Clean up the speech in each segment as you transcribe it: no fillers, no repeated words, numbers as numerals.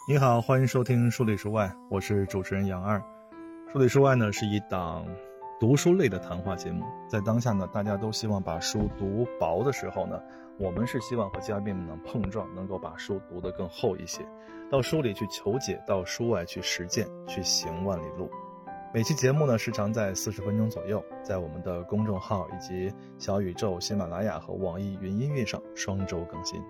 你好，欢迎收听书里书外，我是主持人杨二。书里书外呢是一档读书类的谈话节目，在当下呢，大家都希望把书读薄的时候呢，我们是希望和嘉宾们呢碰撞，能够把书读得更厚一些，到书里去求解，到书外去实践，去行万里路。每期节目呢时长在40分钟左右，在我们的公众号以及小宇宙、喜马拉雅和网易云音乐上双周更新。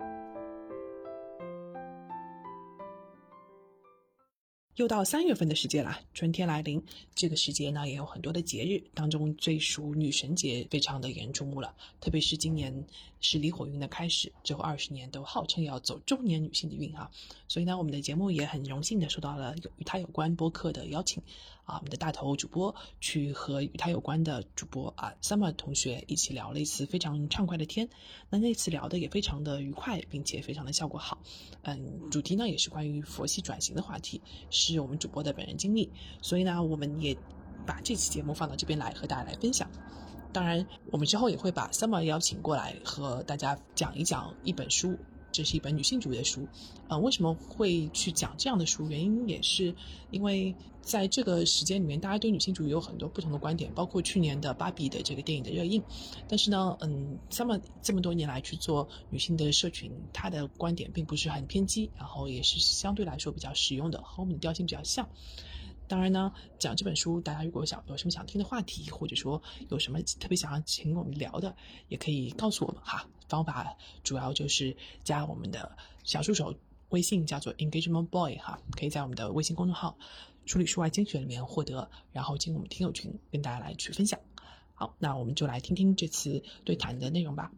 又到3月份的时节了，春天来临，这个时节呢也有很多的节日，当中最属女神节非常的引人注目了，特别是今年是离火运的开始，之后20年都号称要走中年女性的运哈，所以呢我们的节目也很荣幸的受到了与它有关播客的邀请我们的大头主播去和与它有关的主播Summer 同学一起聊了一次非常畅快的天，那次聊的也非常的愉快，并且非常的效果好。主题呢也是关于佛系转型的话题，是我们主播的本人经历，所以呢我们也把这期节目放到这边来和大家来分享。当然我们之后也会把 Summer 邀请过来和大家讲一讲一本书，这是一本女性主义的书。为什么会去讲这样的书，原因也是因为在这个时间里面，大家对女性主义有很多不同的观点，包括去年的芭比的这个电影的热映。但是呢Summer 这么多年来去做女性的社群，她的观点并不是很偏激，然后也是相对来说比较实用的，和我们的调性比较像。当然呢，讲这本书大家如果有什么想听的话题，或者说有什么特别想要请我们聊的，也可以告诉我们哈。方法主要就是加我们的小助手微信，叫做 Engagement Boy 哈，可以在我们的微信公众号书里书外精选里面获得，然后进我们听友群跟大家来去分享。好，那我们就来听听这次对谈的内容吧。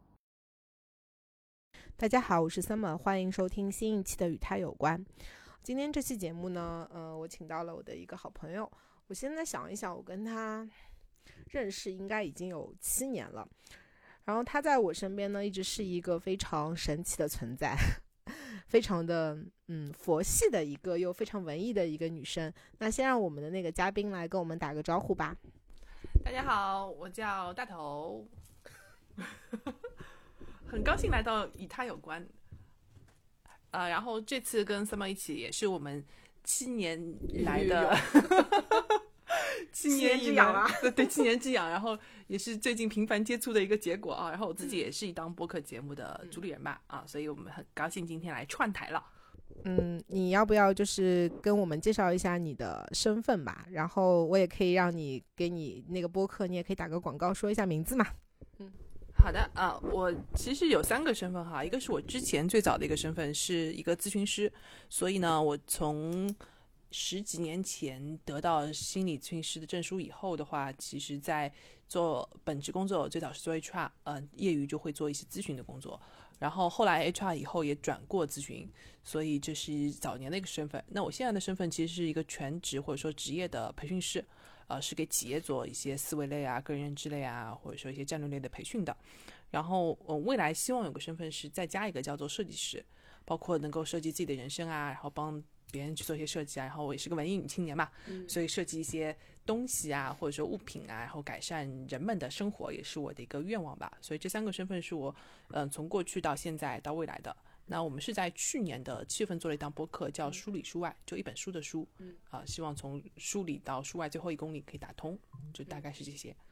大家好，我是 Summer， 欢迎收听新一期的与它有关。今天这期节目呢，我请到了我的一个好朋友。我现在想一想，我跟他认识应该已经有7年了。然后他在我身边呢，一直是一个非常神奇的存在，非常的佛系的一个又非常文艺的一个女生。那先让我们的那个嘉宾来跟我们打个招呼吧。 大家好，我叫大头，很高兴来到与他有关。然后这次跟 Summer 一起也是我们7年来的7年之痒啊，对，7年之痒，然后也是最近频繁接触的一个结果啊。然后我自己也是一档播客节目的主理人吧所以我们很高兴今天来串台了。 你要不要就是跟我们介绍一下你的身份吧？然后我也可以让你给你那个播客，你也可以打个广告，说一下名字嘛。 好的我其实有3个身份哈，一个是我之前最早的一个身份是一个咨询师，所以呢我从10几年前得到心理咨询师的证书以后的话，其实在做本职工作最早是做 HR， 业余就会做一些咨询的工作，然后后来 HR 以后也转过咨询，所以这是早年的一个身份。那我现在的身份其实是一个全职或者说职业的培训师，是给企业做一些思维类个人认知类或者说一些战略类的培训的。然后未来希望有个身份是再加一个叫做设计师，包括能够设计自己的人生然后帮别人去做一些设计然后我也是个文艺女青年嘛，所以设计一些东西或者说物品然后改善人们的生活也是我的一个愿望吧。所以这3个身份是我从过去到现在到未来的。那我们是在去年的7月份做了一档播客叫书里书外，就一本书的书希望从书里到书外最后1公里可以打通，就大概是这些。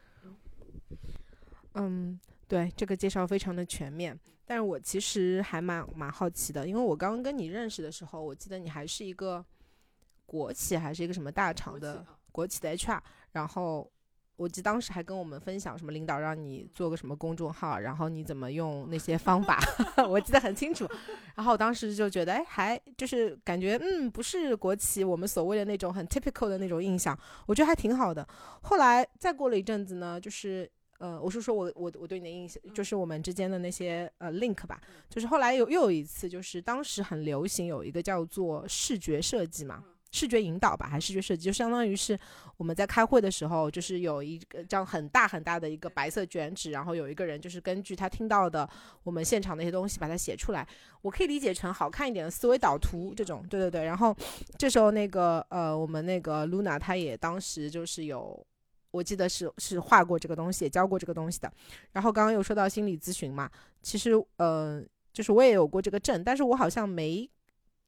对，这个介绍非常的全面，但是我其实还蛮好奇的，因为我刚刚跟你认识的时候，我记得你还是一个国企还是一个什么大厂的国企的 HR， 然后我记得当时还跟我们分享什么领导让你做个什么公众号，然后你怎么用那些方法我记得很清楚。然后我当时就觉得还就是感觉不是国企我们所谓的那种很 typical 的那种印象，我觉得还挺好的。后来再过了一阵子呢，就是我是说我对你的印象就是我们之间的那些link 吧，就是后来又有一次，就是当时很流行有一个叫做视觉设计嘛，视觉引导吧还是视觉设计，就相当于是我们在开会的时候，就是有一个这样很大很大的一个白色卷纸，然后有一个人就是根据他听到的我们现场的一些东西把它写出来，我可以理解成好看一点的思维导图这种，对对对。然后这时候那个我们那个 Luna 她也当时就是有，我记得是画过这个东西，也教过这个东西的。然后刚刚又说到心理咨询嘛，其实就是我也有过这个证，但是我好像没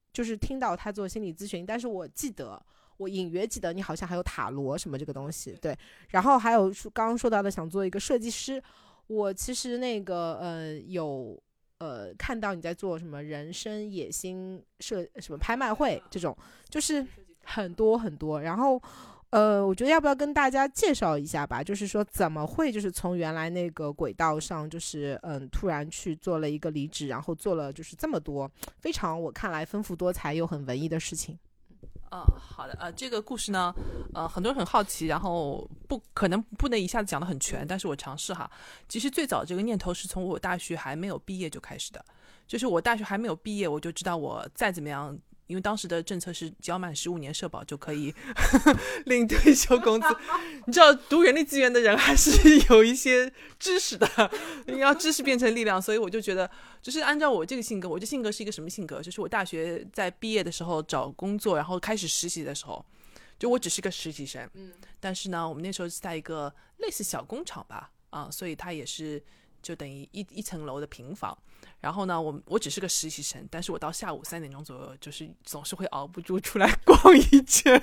就是听到他做心理咨询，但是我隐约记得你好像还有塔罗什么这个东西，对。然后还有刚刚说到的想做一个设计师，我其实那个有看到你在做什么人生野心什么拍卖会这种，就是很多很多。然后我觉得要不要跟大家介绍一下吧，就是说怎么会就是从原来那个轨道上，就是突然去做了一个离职，然后做了就是这么多非常我看来丰富多彩又很文艺的事情。 好的，这个故事呢，很多人很好奇，然后可能不能一下子讲得很全，但是我尝试哈。其实最早这个念头是从我大学还没有毕业就开始的，就是我大学还没有毕业，我就知道我再怎么样，因为当时的政策是交满15年社保就可以领退休工资。你知道读人力资源的人还是有一些知识的，你要知识变成力量，所以我就觉得就是按照我这个性格，我这性格是一个什么性格，就是我大学在毕业的时候找工作，然后开始实习的时候，就我只是个实习生，但是呢我们那时候是在一个类似小工厂吧，所以它也是就等于一层楼的平房。然后呢我只是个实习生，但是我到下午3点钟左右就是总是会熬不住出来逛一圈。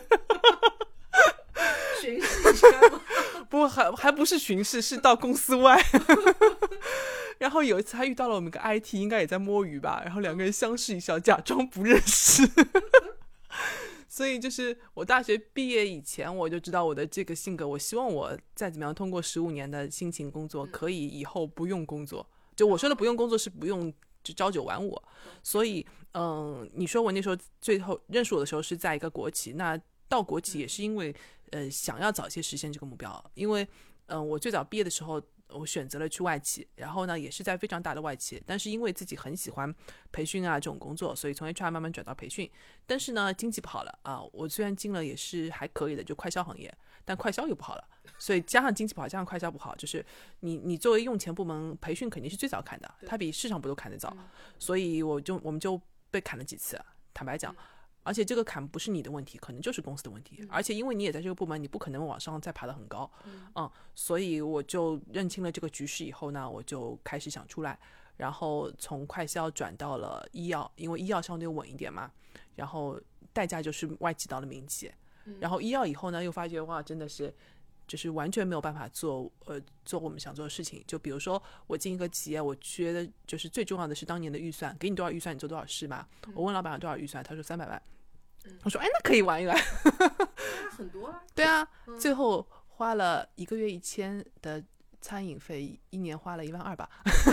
巡视一下吗？ 不，还不是巡视，是到公司外。然后有一次还遇到了我们个 IT， 应该也在摸鱼吧，然后2个人相视一笑，假装不认识。所以就是我大学毕业以前我就知道我的这个性格，我希望我再怎么样通过15年的辛勤工作，可以以后不用工作。就我说的不用工作是不用就朝九晚五。所以你说我那时候最后认识我的时候是在一个国企，那到国企也是因为想要早些实现这个目标。因为我最早毕业的时候我选择了去外企，然后呢也是在非常大的外企，但是因为自己很喜欢培训这种工作，所以从 HR 慢慢转到培训。但是呢经济不好了我虽然进了也是还可以的，就快销行业，但快销又不好了，所以加上经济不好加上快销不好，就是你作为用钱部门，培训肯定是最早砍的，它比市场部都砍得早，所以我们就被砍了几次，坦白讲。而且这个坎不是你的问题，可能就是公司的问题，而且因为你也在这个部门，你不可能往上再爬得很高，所以我就认清了这个局势以后呢，我就开始想出来，然后从快销转到了医药，因为医药相对稳一点嘛，然后代价就是外企到了民企，然后医药以后呢，又发觉哇，真的是就是完全没有办法做我们想做的事情。就比如说我进一个企业，我觉得就是最重要的是当年的预算，给你多少预算你做多少事嘛。我问老板多少预算，他说300万。我说哎，那可以玩一玩。 很多啊。 对啊，最后花了1个月1000的餐饮费，1年花了12000吧。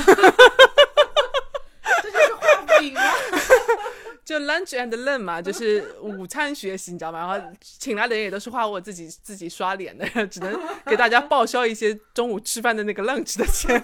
这就是画饼吗？ 就 lunch and learn 嘛，就是午餐学习，你知道吗？然后请来的人也都是花我自己刷脸的，只能给大家报销一些中午吃饭的那个 lunch 的钱。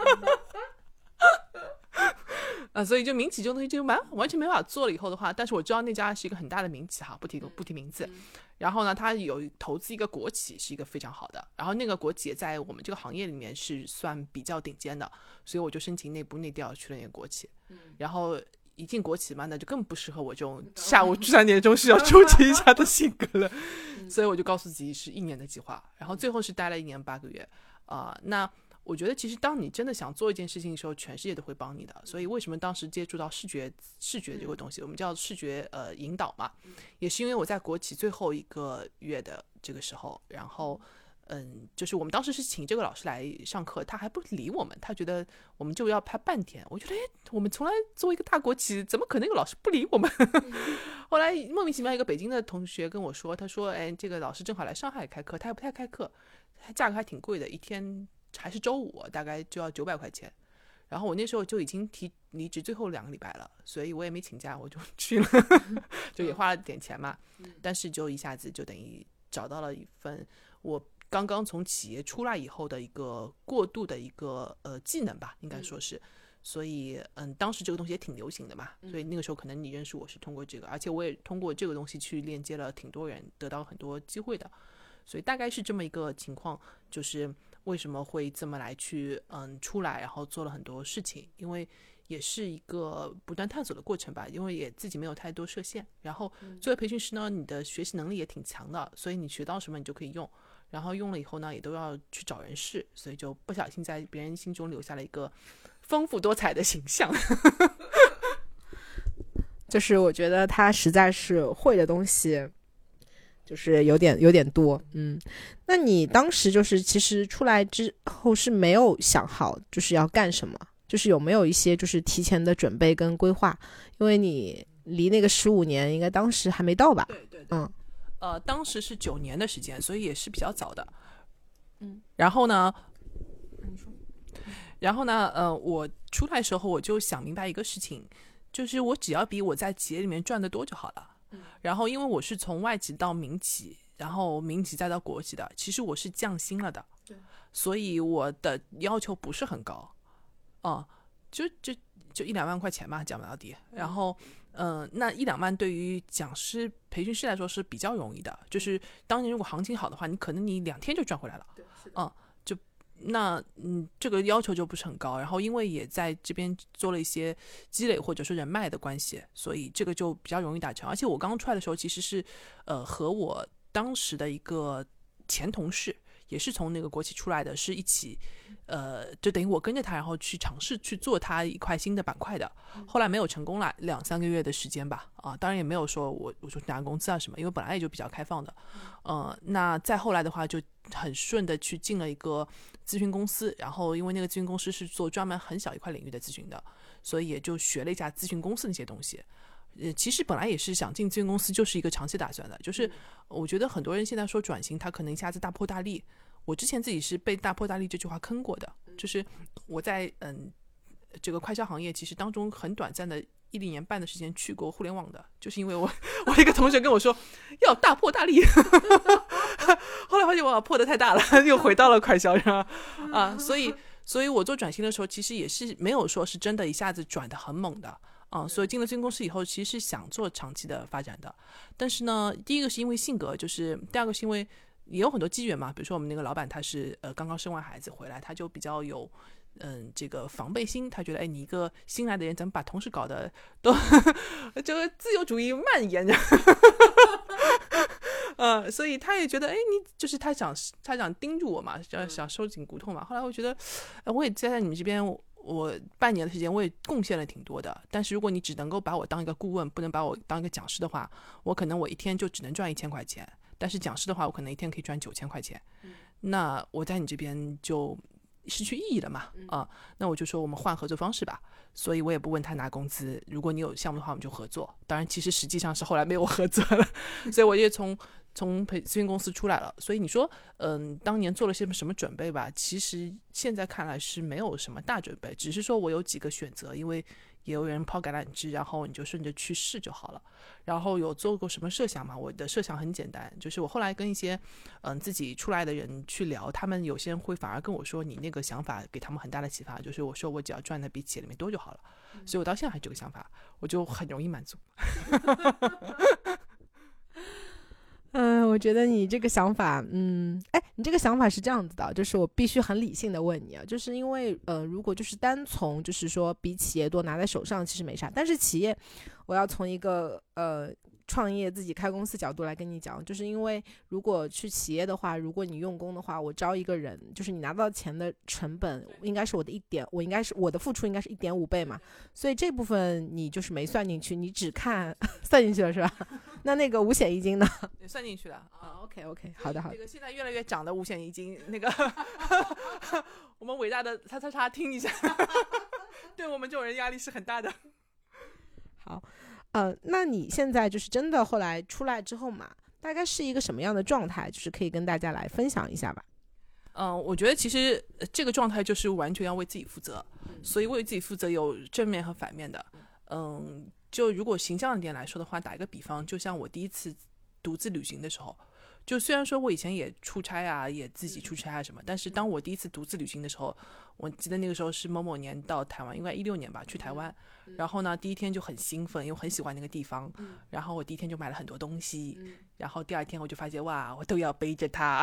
所以就民企这种东西就完全没办法做了以后的话，但是我知道那家是一个很大的民企哈，不提名字。然后呢，他有投资一个国企，是一个非常好的，然后那个国企也在我们这个行业里面是算比较顶尖的，所以我就申请内部内调去了那个国企。然后一进国企嘛，那就更不适合我这种下午3点钟是要出去一下的性格了。所以我就告诉自己是1年的计划，然后最后是待了1年8个月。那我觉得其实当你真的想做一件事情的时候，全世界都会帮你的。所以为什么当时接触到视觉这个东西，我们叫视觉引导嘛，也是因为我在国企最后1个月的这个时候，然后就是我们当时是请这个老师来上课，他还不理我们，他觉得我们就要拍半天。我觉得我们从来作为一个大国企，怎么可能有老师不理我们？后来莫名其妙一个北京的同学跟我说，他说这个老师正好来上海开课，他也不太开课，价格还挺贵的，一天还是周五大概就要900块钱。然后我那时候就已经提离职最后2个礼拜了，所以我也没请假，我就去了。就也花了点钱嘛，但是就一下子就等于找到了一份我刚刚从企业出来以后的一个过渡的一个技能吧，应该说是。所以当时这个东西也挺流行的嘛，所以那个时候可能你认识我是通过这个，而且我也通过这个东西去链接了挺多人，得到很多机会的。所以大概是这么一个情况，就是为什么会这么来去出来，然后做了很多事情，因为也是一个不断探索的过程吧，因为也自己没有太多设限。然后作为培训师呢，你的学习能力也挺强的，所以你学到什么你就可以用，然后用了以后呢也都要去找人试，所以就不小心在别人心中留下了一个丰富多彩的形象。 就是我觉得他实在是会的东西就是有点多。那你当时就是其实出来之后是没有想好就是要干什么，就是有没有一些就是提前的准备跟规划？因为你离那个15年应该当时还没到吧？ 对，当时是9年的时间，所以也是比较早的。然后呢，我出来的时候我就想明白一个事情，就是我只要比我在企业里面赚得多就好了。然后因为我是从外企到民企，然后民企再到国企的，其实我是降薪了的，所以我的要求不是很高，就1-2万块钱嘛，讲到底。然后那1-2万对于讲师培训师来说是比较容易的，就是当年如果行情好的话，你可能你2天就赚回来了。这个要求就不是很高，然后因为也在这边做了一些积累或者说人脉的关系，所以这个就比较容易达成。而且我刚出来的时候其实是和我当时的一个前同事也是从那个国企出来的，是一起就等于我跟着他然后去尝试去做他一块新的板块的，后来没有成功了，2-3个月的时间吧。当然也没有说我说拿工资啊什么，因为本来也就比较开放的。那再后来的话就很顺的去进了一个咨询公司，然后因为那个咨询公司是做专门很小一块领域的咨询的，所以也就学了一下咨询公司那些东西。其实本来也是想进咨询公司就是一个长期打算的，就是我觉得很多人现在说转型他可能一下子大破大立，我之前自己是被大破大立这句话坑过的，就是我在这个快销行业其实当中很短暂的1-2年半的时间去过互联网的，就是因为我一个同学跟我说要大破大立后来发现我破得太大了，又回到了快销上所以我做转型的时候其实也是没有说是真的一下子转得很猛的。所以进了咨询公司以后其实是想做长期的发展的，但是呢第一个是因为性格，就是第二个是因为也有很多机缘嘛，比如说我们那个老板他是刚刚生完孩子回来，他就比较有这个防备心，他觉得你一个新来的人怎么把同事搞得都这个自由主义蔓延着所以他也觉得你就是他想盯住我嘛，想收紧骨头嘛。后来我觉得我也在你们这边我半年的时间我也贡献了挺多的，但是如果你只能够把我当一个顾问，不能把我当一个讲师的话，我可能我一天就只能赚1000块钱，但是讲师的话我可能一天可以赚9000块钱，那我在你这边就失去意义了嘛。那我就说我们换合作方式吧，所以我也不问他拿工资，如果你有项目的话我们就合作，当然其实实际上是后来没有合作了所以我也从咨询公司出来了。所以你说当年做了些什么准备吧，其实现在看来是没有什么大准备，只是说我有几个选择，因为也有人抛橄榄枝，然后你就顺着去试就好了。然后有做过什么设想吗？我的设想很简单，就是我后来跟一些自己出来的人去聊，他们有些人会反而跟我说你那个想法给他们很大的启发，就是我说我只要赚的比企业里面多就好了，所以我到现在还是这个想法，我就很容易满足我觉得你这个想法，你这个想法是这样子的，就是我必须很理性的问你啊，就是因为如果就是单从就是说比企业多拿在手上其实没啥，但是企业我要从一个创业自己开公司角度来跟你讲，就是因为如果去企业的话，如果你用工的话，我招一个人，就是你拿到钱的成本应该是我的付出应该是1.5倍嘛，所以这部分你就是没算进去，你只看算进去了是吧？那个五险一金呢？ 算进去了 OK 好的。 这个现在越来越涨的五险一金，那个我们伟大的叉叉叉听一下对我们这种人压力是很大的。 好，那你现在就是真的后来出来之后嘛，大概是一个什么样的状态？就是可以跟大家来分享一下吧。 我觉得其实这个状态就是完全要为自己负责，所以为自己负责有正面和反面的。就如果形象一点来说的话，打一个比方，就像我第一次独自旅行的时候，就虽然说我以前也出差啊，也自己出差啊什么，但是当我第一次独自旅行的时候，我记得那个时候是某年到台湾，应该16年吧，去台湾，然后呢第一天就很兴奋，因为我很喜欢那个地方，然后我第一天就买了很多东西，然后第二天我就发现哇，我都要背着它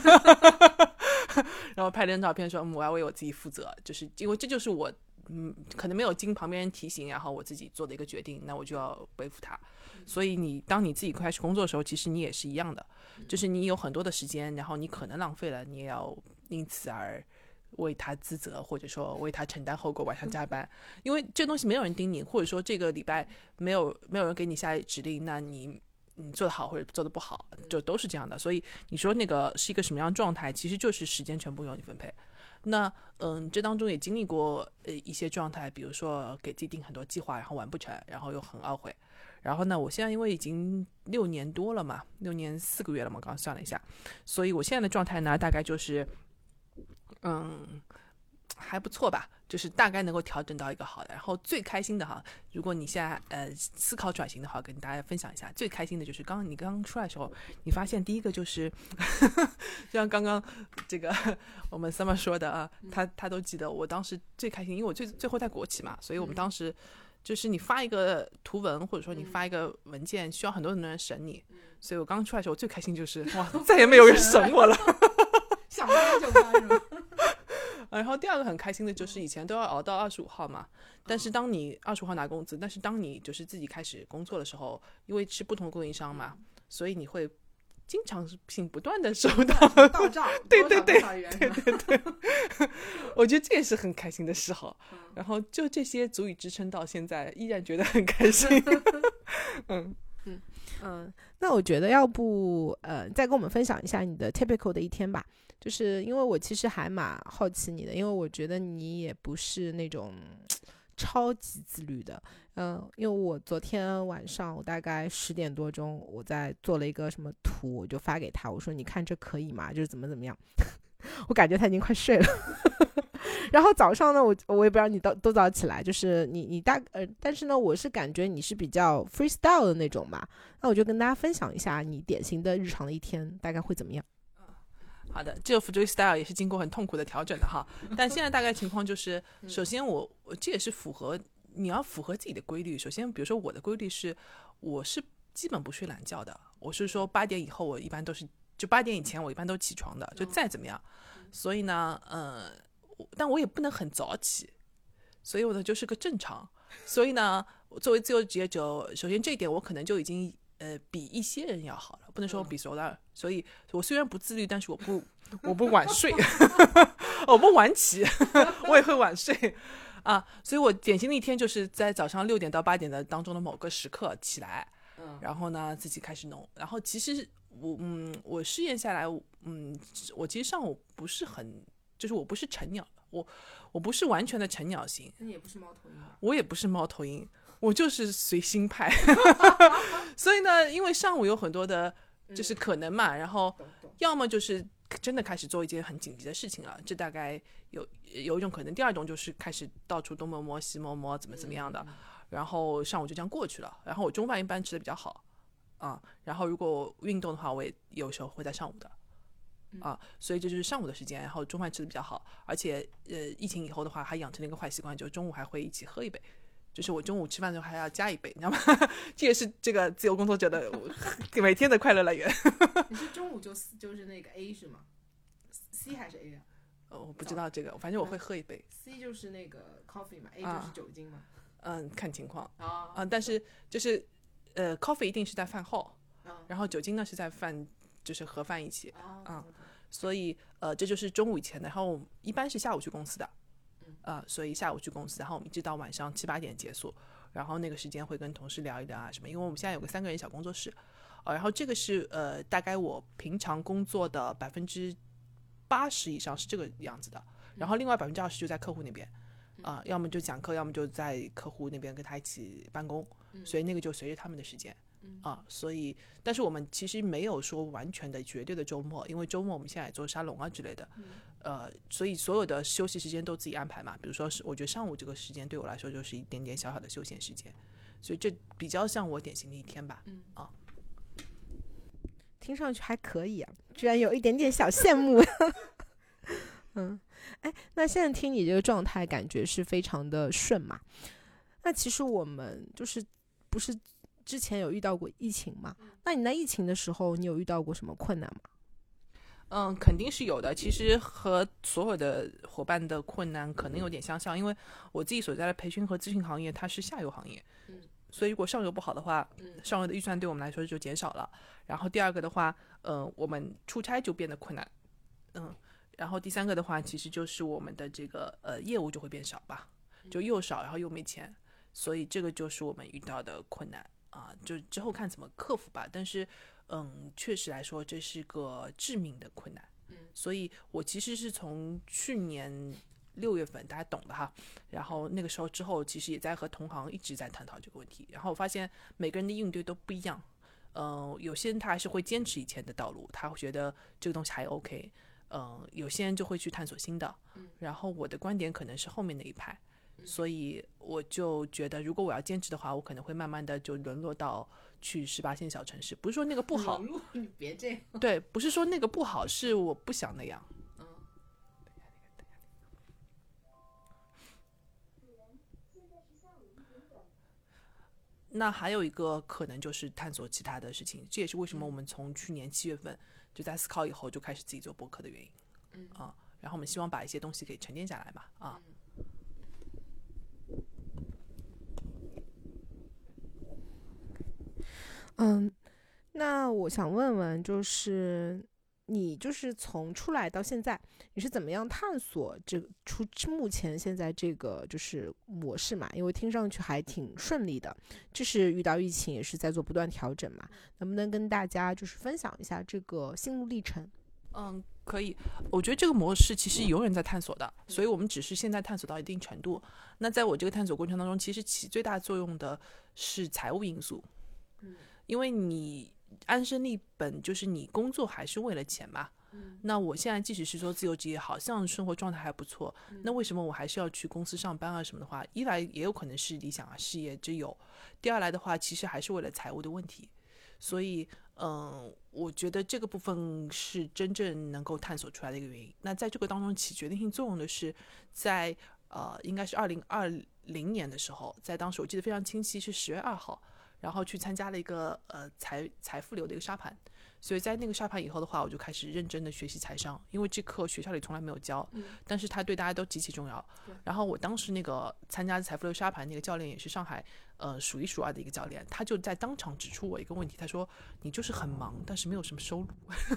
然后拍了张照片说我要为我自己负责，就是因为这就是我可能没有经旁边人提醒，然后我自己做的一个决定，那我就要背负它。所以当你自己开始工作的时候，其实你也是一样的，就是你有很多的时间，然后你可能浪费了，你也要因此而为他自责，或者说为他承担后果，晚上加班，因为这东西没有人盯你，或者说这个礼拜没有人给你下指令，那你做得好或者做得不好，就都是这样的。所以你说那个是一个什么样的状态，其实就是时间全部由你分配。那这当中也经历过一些状态，比如说给自己定很多计划，然后完不成，然后又很懊悔。然后呢，我现在因为已经6年多了嘛，6年4个月了嘛，刚刚算了一下，所以我现在的状态呢，大概就是还不错吧，就是大概能够调整到一个好的。然后最开心的哈，如果你现在思考转型的话，跟大家分享一下，最开心的就是你刚刚出来的时候，你发现第一个就是就像刚刚这个我们 Summer 说的啊，他都记得我当时最开心，因为我最后在国企嘛，所以我们当时就是你发一个图文或者说你发一个文件，需要很多很多人审你，所以我刚出来的时候我最开心就是哇，再也没有人审我了。 想发就发是吧？ 然后第二个很开心的就是以前都要熬到25号嘛，但是当你25号拿工资，但是当你就是自己开始工作的时候，因为是不同的供应商嘛，所以你会经常性不断的收到到账， 对，我觉得这也是很开心的事哈。然后就这些足以支撑到现在，依然觉得很开心。 那我觉得要不再跟我们分享一下你的 typical 的一天吧。就是因为我其实还蛮好奇你的，因为我觉得你也不是那种超级自律的。因为我昨天晚上我大概10点多钟，我在做了一个什么图，我就发给他，我说你看这可以吗？就是怎么样。我感觉他已经快睡了。然后早上呢，我也不知道你都早起来，就是你但是呢，我是感觉你是比较 freestyle 的那种吧。那我就跟大家分享一下你典型的日常的一天大概会怎么样。 好的，这个 freestyle 也是经过很痛苦的调整的哈。但现在大概情况就是，首先我这也是你要符合自己的规律。首先，比如说我的规律是，我是基本不睡懒觉的。我是说8点以后，我一般都是就8点以前，我一般都起床的，就再怎么样。所以呢，但我也不能很早起，所以我呢就是个正常。所以呢，作为自由职业者，首先这一点我可能就已经比一些人要好了，不能说比所有的。所以我虽然不自律，但是我不晚睡，我不晚起，我也会晚睡啊。所以我典型的一天就是在早上6点到8点的当中的某个时刻起来，然后呢自己开始弄。然后其实我试验下来，我其实上午不是很，就是我不是晨鸟，我不是完全的晨鸟型。 你也不是猫头鹰吧？ 我也不是猫头鹰，我就是随心派。所以呢，因为上午有很多的就是可能嘛，然后要么就是真的开始做一件很紧急的事情了，这大概有一种可能。第二种就是开始到处东摸摸西摸摸，怎么样的，然后上午就这样过去了。然后我中饭一般吃的比较好啊，然后如果运动的话，我也有时候会在上午的啊，所以这就是上午的时间。然后中饭吃的比较好，而且疫情以后的话，还养成了一个坏习惯，就是中午还会一起喝一杯。就是我中午吃饭的时候还要加一杯，你知道吗？这也是这个自由工作者的每天的快乐来源。 你是中午就是那个 A 是吗 ？C 还是 A 啊？ 我不知道这个，反正我会喝一杯。 C 就是那个 coffee 嘛，A 就是酒精嘛。 看情况但是就是coffee 一定是在饭后，然后酒精呢是在就是和饭一起所以这就是中午以前的，然后一般是下午去公司的。所以下午去公司，然后我们一直到晚上7、8点结束，然后那个时间会跟同事聊一聊啊什么，因为我们现在有个3个人小工作室，然后这个是大概我平常工作的80%以上是这个样子的，然后另外20%就在客户那边，要么就讲课，要么就在客户那边跟他一起办公，所以那个就随着他们的时间。所以但是我们其实没有说完全的绝对的周末，因为周末我们现在也做沙龙啊之类的，所以所有的休息时间都自己安排嘛。比如说是我觉得上午这个时间对我来说就是一点点小小的休闲时间，所以这比较像我典型的一天吧。 听上去还可以啊，居然有一点点小羡慕。那现在听你这个状态感觉是非常的顺嘛。那其实我们就是不是之前有遇到过疫情嘛？那你在疫情的时候，你有遇到过什么困难吗？ 肯定是有的。其实和所有的伙伴的困难可能有点相像，因为我自己所在的培训和咨询行业它是下游行业，所以如果上游不好的话，上游的预算对我们来说就减少了。然后第二个的话，我们出差就变得困难， 然后第三个的话，其实就是我们的这个业务就会变少吧，就又少，然后又没钱，所以这个就是我们遇到的困难啊，就之后看怎么克服吧。但是确实来说，这是个致命的困难。所以我其实是从去年6月份，大家懂的哈，然后那个时候之后，其实也在和同行一直在探讨这个问题。然后我发现每个人的应对都不一样，有些人他还是会坚持以前的道路，他会觉得这个东西还 OK，有些人就会去探索新的。然后我的观点可能是后面那一派，所以我就觉得，如果我要坚持的话，我可能会慢慢的就沦落到去18线小城市。不是说那个不好， 你别这样。 对，不是说那个不好，是我不想那样。那还有一个可能就是探索其他的事情，这也是为什么我们从去年7月份就在思考以后就开始自己做播客的原因。然后我们希望把一些东西给沉淀下来嘛。 那我想问问，就是你就是从出来到现在，你是怎么样探索这个目前现在这个就是模式嘛？因为听上去还挺顺利的，就是遇到疫情也是在做不断调整嘛，能不能跟大家就是分享一下这个心路历程？ 可以。我觉得这个模式其实永远在探索的，所以我们只是现在探索到一定程度。那在我这个探索过程当中，其实起最大作用的是财务因素。因为你安身立本，就是你工作还是为了钱嘛。那我现在即使是说自由职业，好像生活状态还不错，那为什么我还是要去公司上班啊什么的话，一来也有可能是理想啊事业之有，第二来的话其实还是为了财务的问题。所以我觉得这个部分是真正能够探索出来的一个原因。那在这个当中起决定性作用的是在应该是2020年的时候，在当时我记得非常清晰，是10月2号，然后去参加了一个财富流的一个沙盘。所以在那个沙盘以后的话，我就开始认真的学习财商，因为这课学校里从来没有教，但是它对大家都极其重要。然后我当时那个参加财富流沙盘那个教练也是上海数一数二的一个教练，他就在当场指出我一个问题，他说你就是很忙，但是没有什么收入。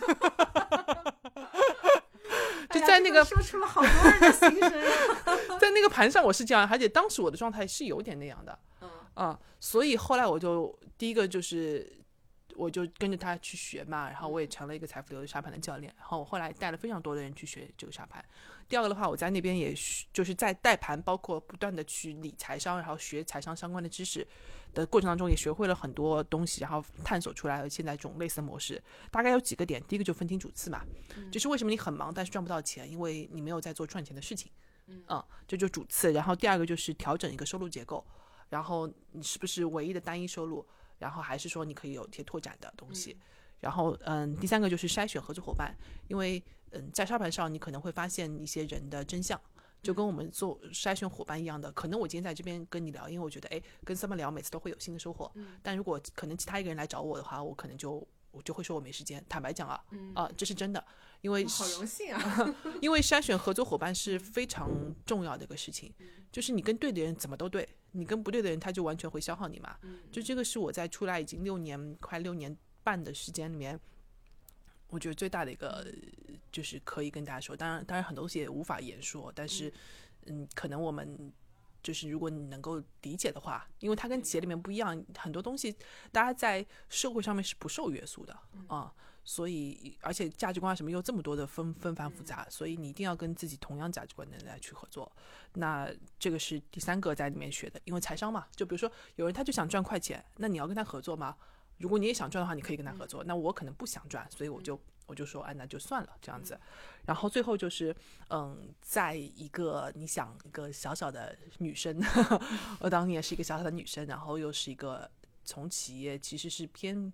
就在那个说出了好多人的心声。 在那个盘上我是这样，而且当时我的状态是有点那样的。所以后来我就第一个就是我就跟着他去学嘛，然后我也成了一个财富流的沙盘的教练，然后我后来带了非常多的人去学这个沙盘。第二个的话，我在那边也就是在带盘，包括不断的去理财商，然后学财商相关的知识的过程当中，也学会了很多东西，然后探索出来了现在这种类似的模式。大概有几个点，第一个就分清主次嘛，就是为什么你很忙但是赚不到钱，因为你没有在做赚钱的事情。这就主次。然后第二个就是调整一个收入结构，然后你是不是唯一的单一收入，然后还是说你可以有一些拓展的东西。然后第三个就是筛选合作伙伴，因为在沙盘上你可能会发现一些人的真相，就跟我们做筛选伙伴一样的。可能我今天在这边跟你聊，因为我觉得跟Summer聊每次都会有新的收获，但如果可能其他一个人来找我的话，我可能就会说我没时间。坦白讲这是真的，因为好荣幸啊。 因为筛选合作伙伴是非常重要的一个事情，就是你跟对的人怎么都对，你跟不对的人他就完全会消耗你嘛。就这个是我在出来已经快6年半的时间里面，我觉得最大的一个就是可以跟大家说，当然很多东西也无法言说，但是可能我们就是如果你能够理解的话，因为它跟企业里面不一样，很多东西大家在社会上面是不受约束的所以而且价值观什么又这么多的纷繁复杂，所以你一定要跟自己同样价值观的人来去合作。那这个是第三个在里面学的，因为财商嘛，就比如说有人他就想赚快钱，那你要跟他合作吗？如果你也想赚的话，你可以跟他合作。那我可能不想赚，所以我就说那就算了这样子。然后最后就是在一个你想一个小小的女生我当年是一个小小的女生，然后又是一个从企业其实是偏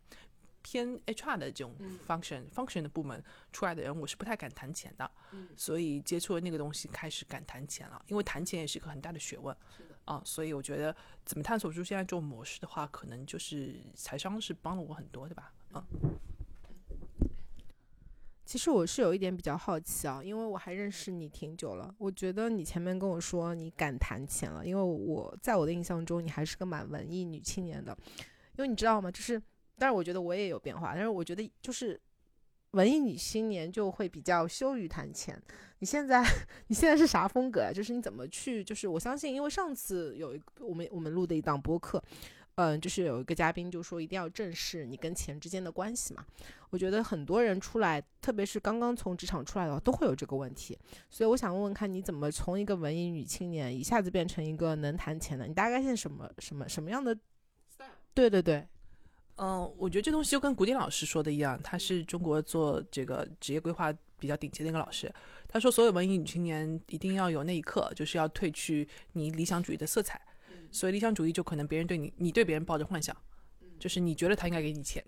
HR 的这种 function 的部门出来的人，我是不太敢谈钱的。所以接触了那个东西开始敢谈钱了，因为谈钱也是一个很大的学问所以我觉得怎么探索出现在这种模式的话，可能就是财商是帮了我很多的吧。 其实我是有一点比较好奇因为我还认识你挺久了，我觉得你前面跟我说你敢谈钱了，因为我在我的印象中你还是个蛮文艺女青年的。因为你知道吗，就是当然我觉得我也有变化，但是我觉得就是文艺女青年就会比较羞于谈钱。你现在是啥风格啊？就是你怎么去，就是我相信，因为上次有一个我们录的一档播客，就是有一个嘉宾就说一定要正视你跟钱之间的关系嘛。我觉得很多人出来，特别是刚刚从职场出来的话，都会有这个问题。所以我想问问看，你怎么从一个文艺女青年一下子变成一个能谈钱的？你大概现在什么样的？对对对。 我觉得这东西就跟古典老师说的一样，他是中国做这个职业规划比较顶级的一个老师。他说，所有文艺女青年一定要有那一刻，就是要褪去你理想主义的色彩。所以理想主义就可能别人对你对别人抱着幻想，就是你觉得他应该给你钱，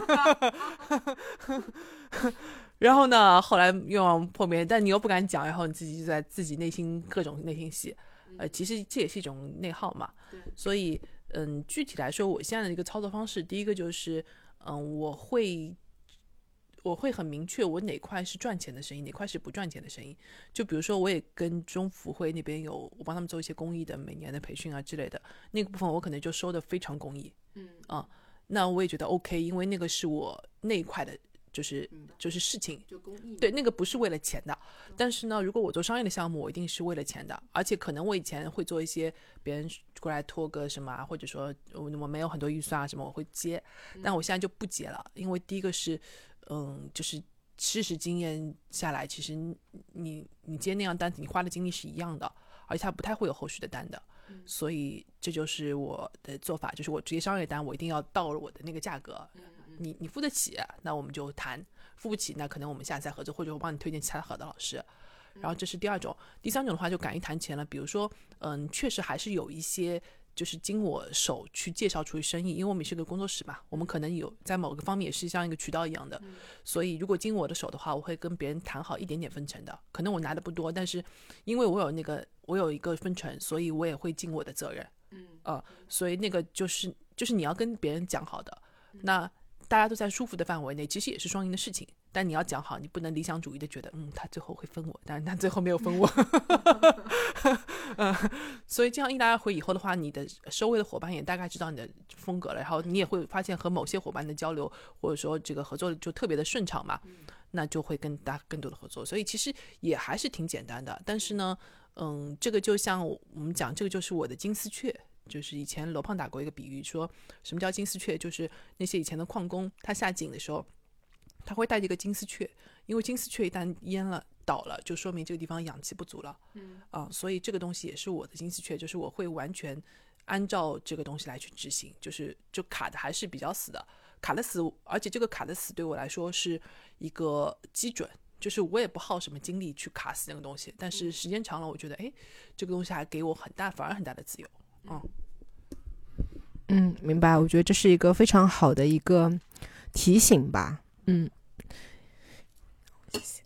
然后呢，后来又要破灭，但你又不敢讲，然后你自己就在自己内心各种内心戏，其实这也是一种内耗嘛。所以具体来说，我现在的一个操作方式，第一个就是我会很明确我哪块是赚钱的生意，哪块是不赚钱的生意。就比如说我也跟中福会那边有我帮他们做一些公益的每年的培训啊之类的，那个部分我可能就收的非常公益。那我也觉得 OK， 因为那个是我那一块的就是事情， 就公益， 对，那个不是为了钱的。但是呢，如果我做商业的项目，我一定是为了钱的。而且可能我以前会做一些别人过来托个什么，或者说我没有很多预算啊什么，我会接，但我现在就不接了。因为第一个是就是事实经验下来，其实你接那样单子，你花的精力是一样的，而且它不太会有后续的单的。所以这就是我的做法，就是我直接商业单我一定要到了我的那个价格，你付得起那我们就谈，付不起那可能我们下次再合作，或者我帮你推荐其他好的老师。然后这是第二种。第三种的话就敢于谈钱了，比如说确实还是有一些就是经我手去介绍出去生意，因为我们也是个工作室嘛，我们可能有在某个方面也是像一个渠道一样的，所以如果经我的手的话，我会跟别人谈好一点点分成的，可能我拿的不多，但是因为我有一个分成，所以我也会尽我的责任。所以那个就是你要跟别人讲好的，那大家都在舒服的范围内，其实也是双赢的事情。但你要讲好，你不能理想主义的觉得他最后会分我，但是他最后没有分我。所以这样一来二回以后的话，你的收位的伙伴也大概知道你的风格了，然后你也会发现和某些伙伴的交流或者说这个合作就特别的顺畅嘛，那就会跟大家更多的合作。所以其实也还是挺简单的。但是呢这个就像我们讲，这个就是我的金丝雀。就是以前罗胖打过一个比喻，说什么叫金丝雀，就是那些以前的矿工他下井的时候他会带这个金丝雀，因为金丝雀一旦淹了倒了，就说明这个地方氧气不足了。所以这个东西也是我的金丝雀，就是我会完全按照这个东西来去执行，就卡的还是比较死的，卡的死，而且这个卡的死对我来说是一个基准，就是我也不耗什么精力去卡死那个东西，但是时间长了我觉得这个东西还给我反而很大的自由。 明白。我觉得这是一个非常好的一个提醒吧。谢谢。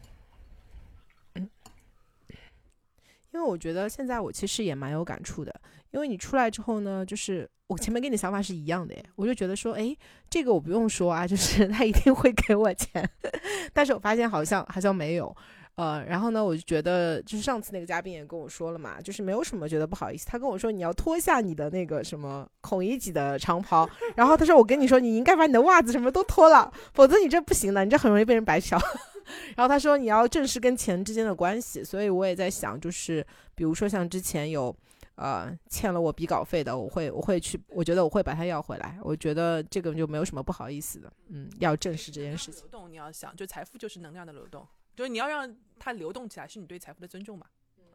因为我觉得现在我其实也蛮有感触的，因为你出来之后呢，就是我前面跟你的想法是一样的耶，我就觉得说这个我不用说啊，就是他一定会给我钱，但是我发现好像没有。然后呢，我就觉得，就是上次那个嘉宾也跟我说了嘛，就是没有什么觉得不好意思。他跟我说你要脱下你的那个什么孔乙己的长袍，然后他说我跟你说你应该把你的袜子什么都脱了，否则你这不行的，你这很容易被人白嫖。然后他说你要正视跟钱之间的关系，所以我也在想，就是比如说像之前有欠了我笔稿费的，我会去，我觉得我会把它要回来，我觉得这个就没有什么不好意思的。要正视这件事情。 流动你要想，就财富就是能量的流动，就是你要让它流动起来，是你对财富的尊重嘛。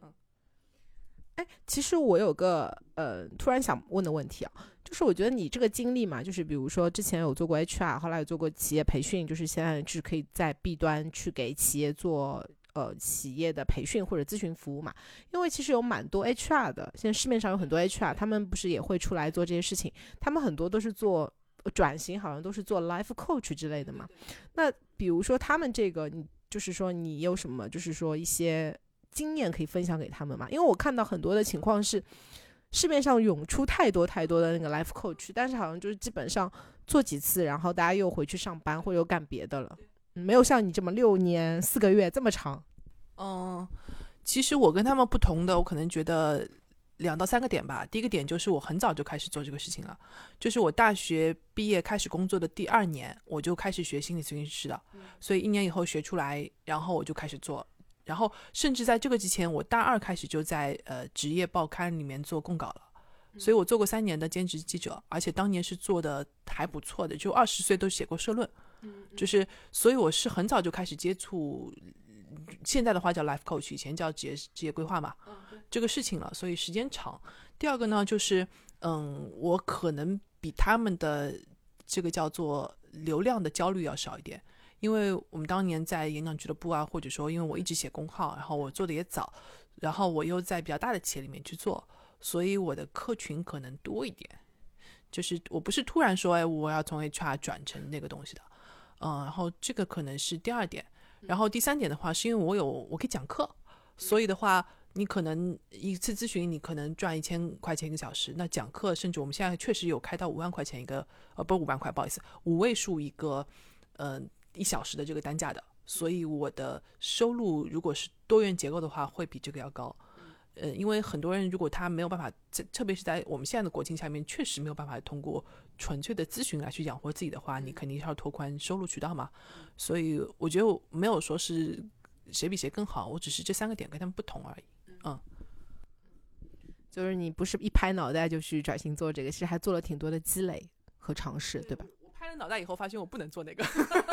其实我有个突然想问的问题啊，就是我觉得你这个经历嘛，就是比如说之前有做过 HR， 后来有做过企业培训，就是现在是可以在 B 端去给企业做企业的培训或者咨询服务嘛。因为其实有蛮多 HR 的，现在市面上有很多 HR， 他们不是也会出来做这些事情，他们很多都是做转型，好像都是做 life coach 之类的嘛。那比如说他们这个，你就是说你有什么就是说一些经验可以分享给他们嘛？因为我看到很多的情况是市面上涌出太多的那个 life coach， 但是好像就是基本上做几次，然后大家又回去上班或者又干别的了，没有像你这么6年4个月这么长。 其实我跟他们不同的，我可能觉得 2到3个点吧。第一个点就是我很早就开始做这个事情了，就是我大学毕业开始工作的第2年，我就开始学心理咨询师的，所以1年以后学出来，然后我就开始做。然后甚至在这个之前，我大2开始就在职业报刊里面做供稿了，所以我做过3年的兼职记者，而且当年是做的还不错的，就20岁都写过社论，就是所以我是很早就开始接触，现在的话叫 life coach， 以前叫职业规划嘛，这个事情了，所以时间长。第二个呢，就是我可能比他们的这个叫做流量的焦虑要少一点。因为我们当年在演讲俱乐部啊，或者说因为我一直写公号，然后我做的也早，然后我又在比较大的企业里面去做，所以我的客群可能多一点。就是我不是突然说我要从 HR 转成那个东西的，然后这个可能是第2点。然后第3点的话，是因为我可以讲课，所以的话你可能一次咨询你可能赚1000块钱1个小时，那讲课甚至我们现在确实有开到5万块钱一个不5万块，不好意思，5位数一个1小时的这个单价的，所以我的收入如果是多元结构的话，会比这个要高。因为很多人如果他没有办法，特别是在我们现在的国情下面，确实没有办法通过纯粹的咨询来去养活自己的话，你肯定是要拓宽收入渠道嘛。所以我觉得我没有说是谁比谁更好，我只是这3个点跟他们不同而已。 就是你不是一拍脑袋就去转型做这个，其实还做了挺多的积累和尝试，对吧？ 我拍了脑袋以后发现我不能做那个。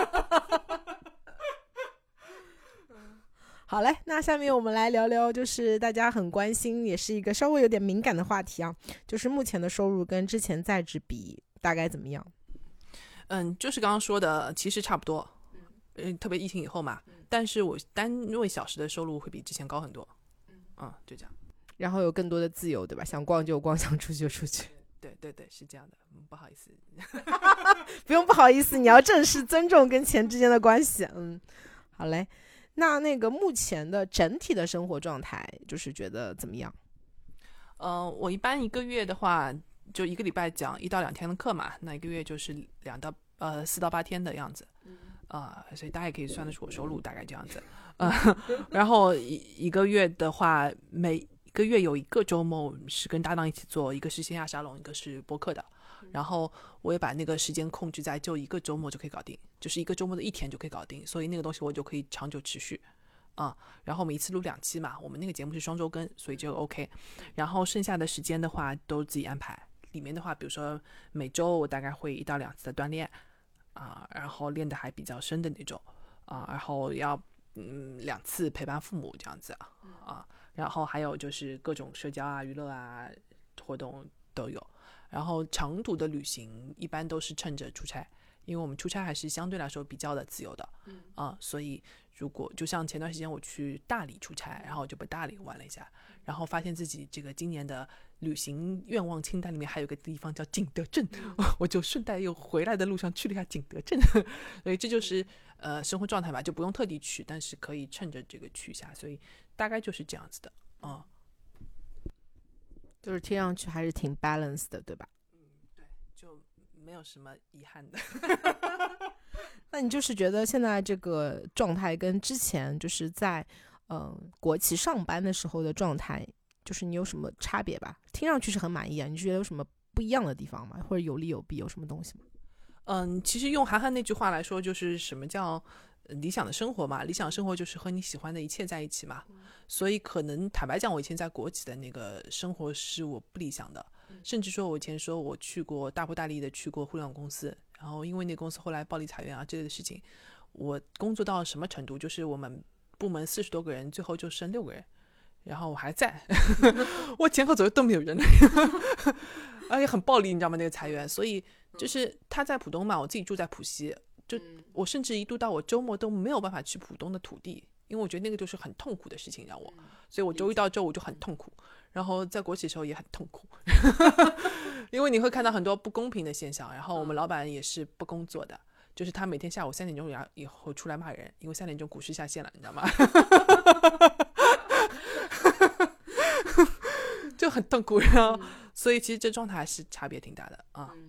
好嘞，那下面我们来聊聊，就是大家很关心，也是一个稍微有点敏感的话题啊，就是目前的收入跟之前在职比大概怎么样？ 就是刚刚说的，其实差不多，特别疫情以后嘛，但是我单位小时的收入会比之前高很多，就这样。 然后有更多的自由，对吧？想逛就逛，想出去就出去。 对，是这样的，不好意思。 不用不好意思，你要正视尊重跟钱之间的关系。好嘞。那个目前的整体的生活状态，就是觉得怎么样？ 我一般1个月的话，就1个礼拜讲1到2天的课嘛，那1个月就是4到8天的样子，所以大家也可以算得出我收入大概这样子。然后一个月的话，每1个月有1个周末是跟搭档一起做，一个是线下沙龙，一个是播客的。然后我也把那个时间控制在就1个周末就可以搞定，就是1个周末的1天就可以搞定，所以那个东西我就可以长久持续然后我们一次录2期嘛，我们那个节目是双周更，所以就 OK。然后剩下的时间的话都自己安排，里面的话比如说每周我大概会1到2次的锻炼然后练得还比较深的那种然后要2次陪伴父母这样子然后还有就是各种社交娱乐活动都有。然后长途的旅行一般都是趁着出差，因为我们出差还是相对来说比较的自由的所以如果就像前段时间我去大理出差，然后我就被大理玩了一下，然后发现自己这个今年的旅行愿望清单里面还有个地方叫景德镇我就顺带又回来的路上去了一下景德镇所以这就是生活状态吧，就不用特地去，但是可以趁着这个去一下，所以大概就是这样子的就是听上去还是挺 balance 的，对吧？ 对，就没有什么遗憾的。 那你就是觉得现在这个状态跟之前就是在国企上班的时候的状态，就是你有什么差别吧？听上去是很满意你觉得有什么不一样的地方吗？或者有利有弊，有什么东西吗？ 其实用韩寒那句话来说，就是什么叫理想的生活嘛，理想生活就是和你喜欢的一切在一起嘛。所以可能坦白讲，我以前在国企的那个生活是我不理想的，甚至说我以前说我去过大破大立的去过互联网公司，然后因为那个公司后来暴力裁员这类的事情，我工作到什么程度，就是我们部门40多个人最后就剩6个人，然后我还在我前后左右都没有人而且很暴力，你知道吗？那个裁员，所以就是他在浦东嘛，我自己住在浦西，就我甚至一度到我周末都没有办法去浦东的土地，因为我觉得那个就是很痛苦的事情让我，所以我周一到周五就很痛苦，然后在国企的时候也很痛苦因为你会看到很多不公平的现象，然后我们老板也是不工作的，就是他每天下午3点钟以后出来骂人，因为3点钟股市下线了，你知道吗就很痛苦，然后所以其实这状态还是差别挺大的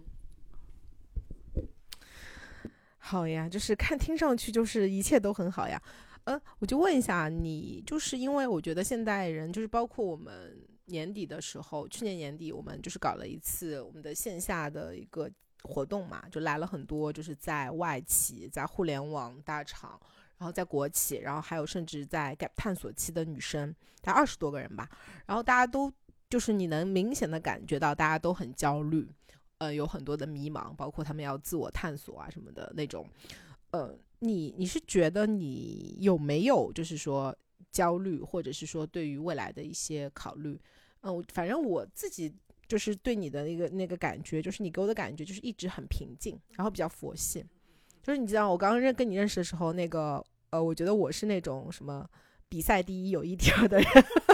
好呀，就是听上去就是一切都很好呀。我就问一下你，就是因为我觉得现代人就是包括我们年底的时候，去年年底我们就是搞了一次我们的线下的一个活动嘛，就来了很多就是在外企、在互联网大厂，然后在国企，然后还有甚至在 gap 探索期的女生，大概20多个人吧。然后大家都就是你能明显的感觉到大家都很焦虑，有很多的迷茫，包括他们要自我探索啊什么的那种。你是觉得你有没有就是说焦虑，或者是说对于未来的一些考虑？反正我自己就是对你的那个感觉，就是你给我的感觉就是一直很平静，然后比较佛系。就是你知道我刚刚跟你认识的时候，那个我觉得我是那种什么比赛第一有一条的人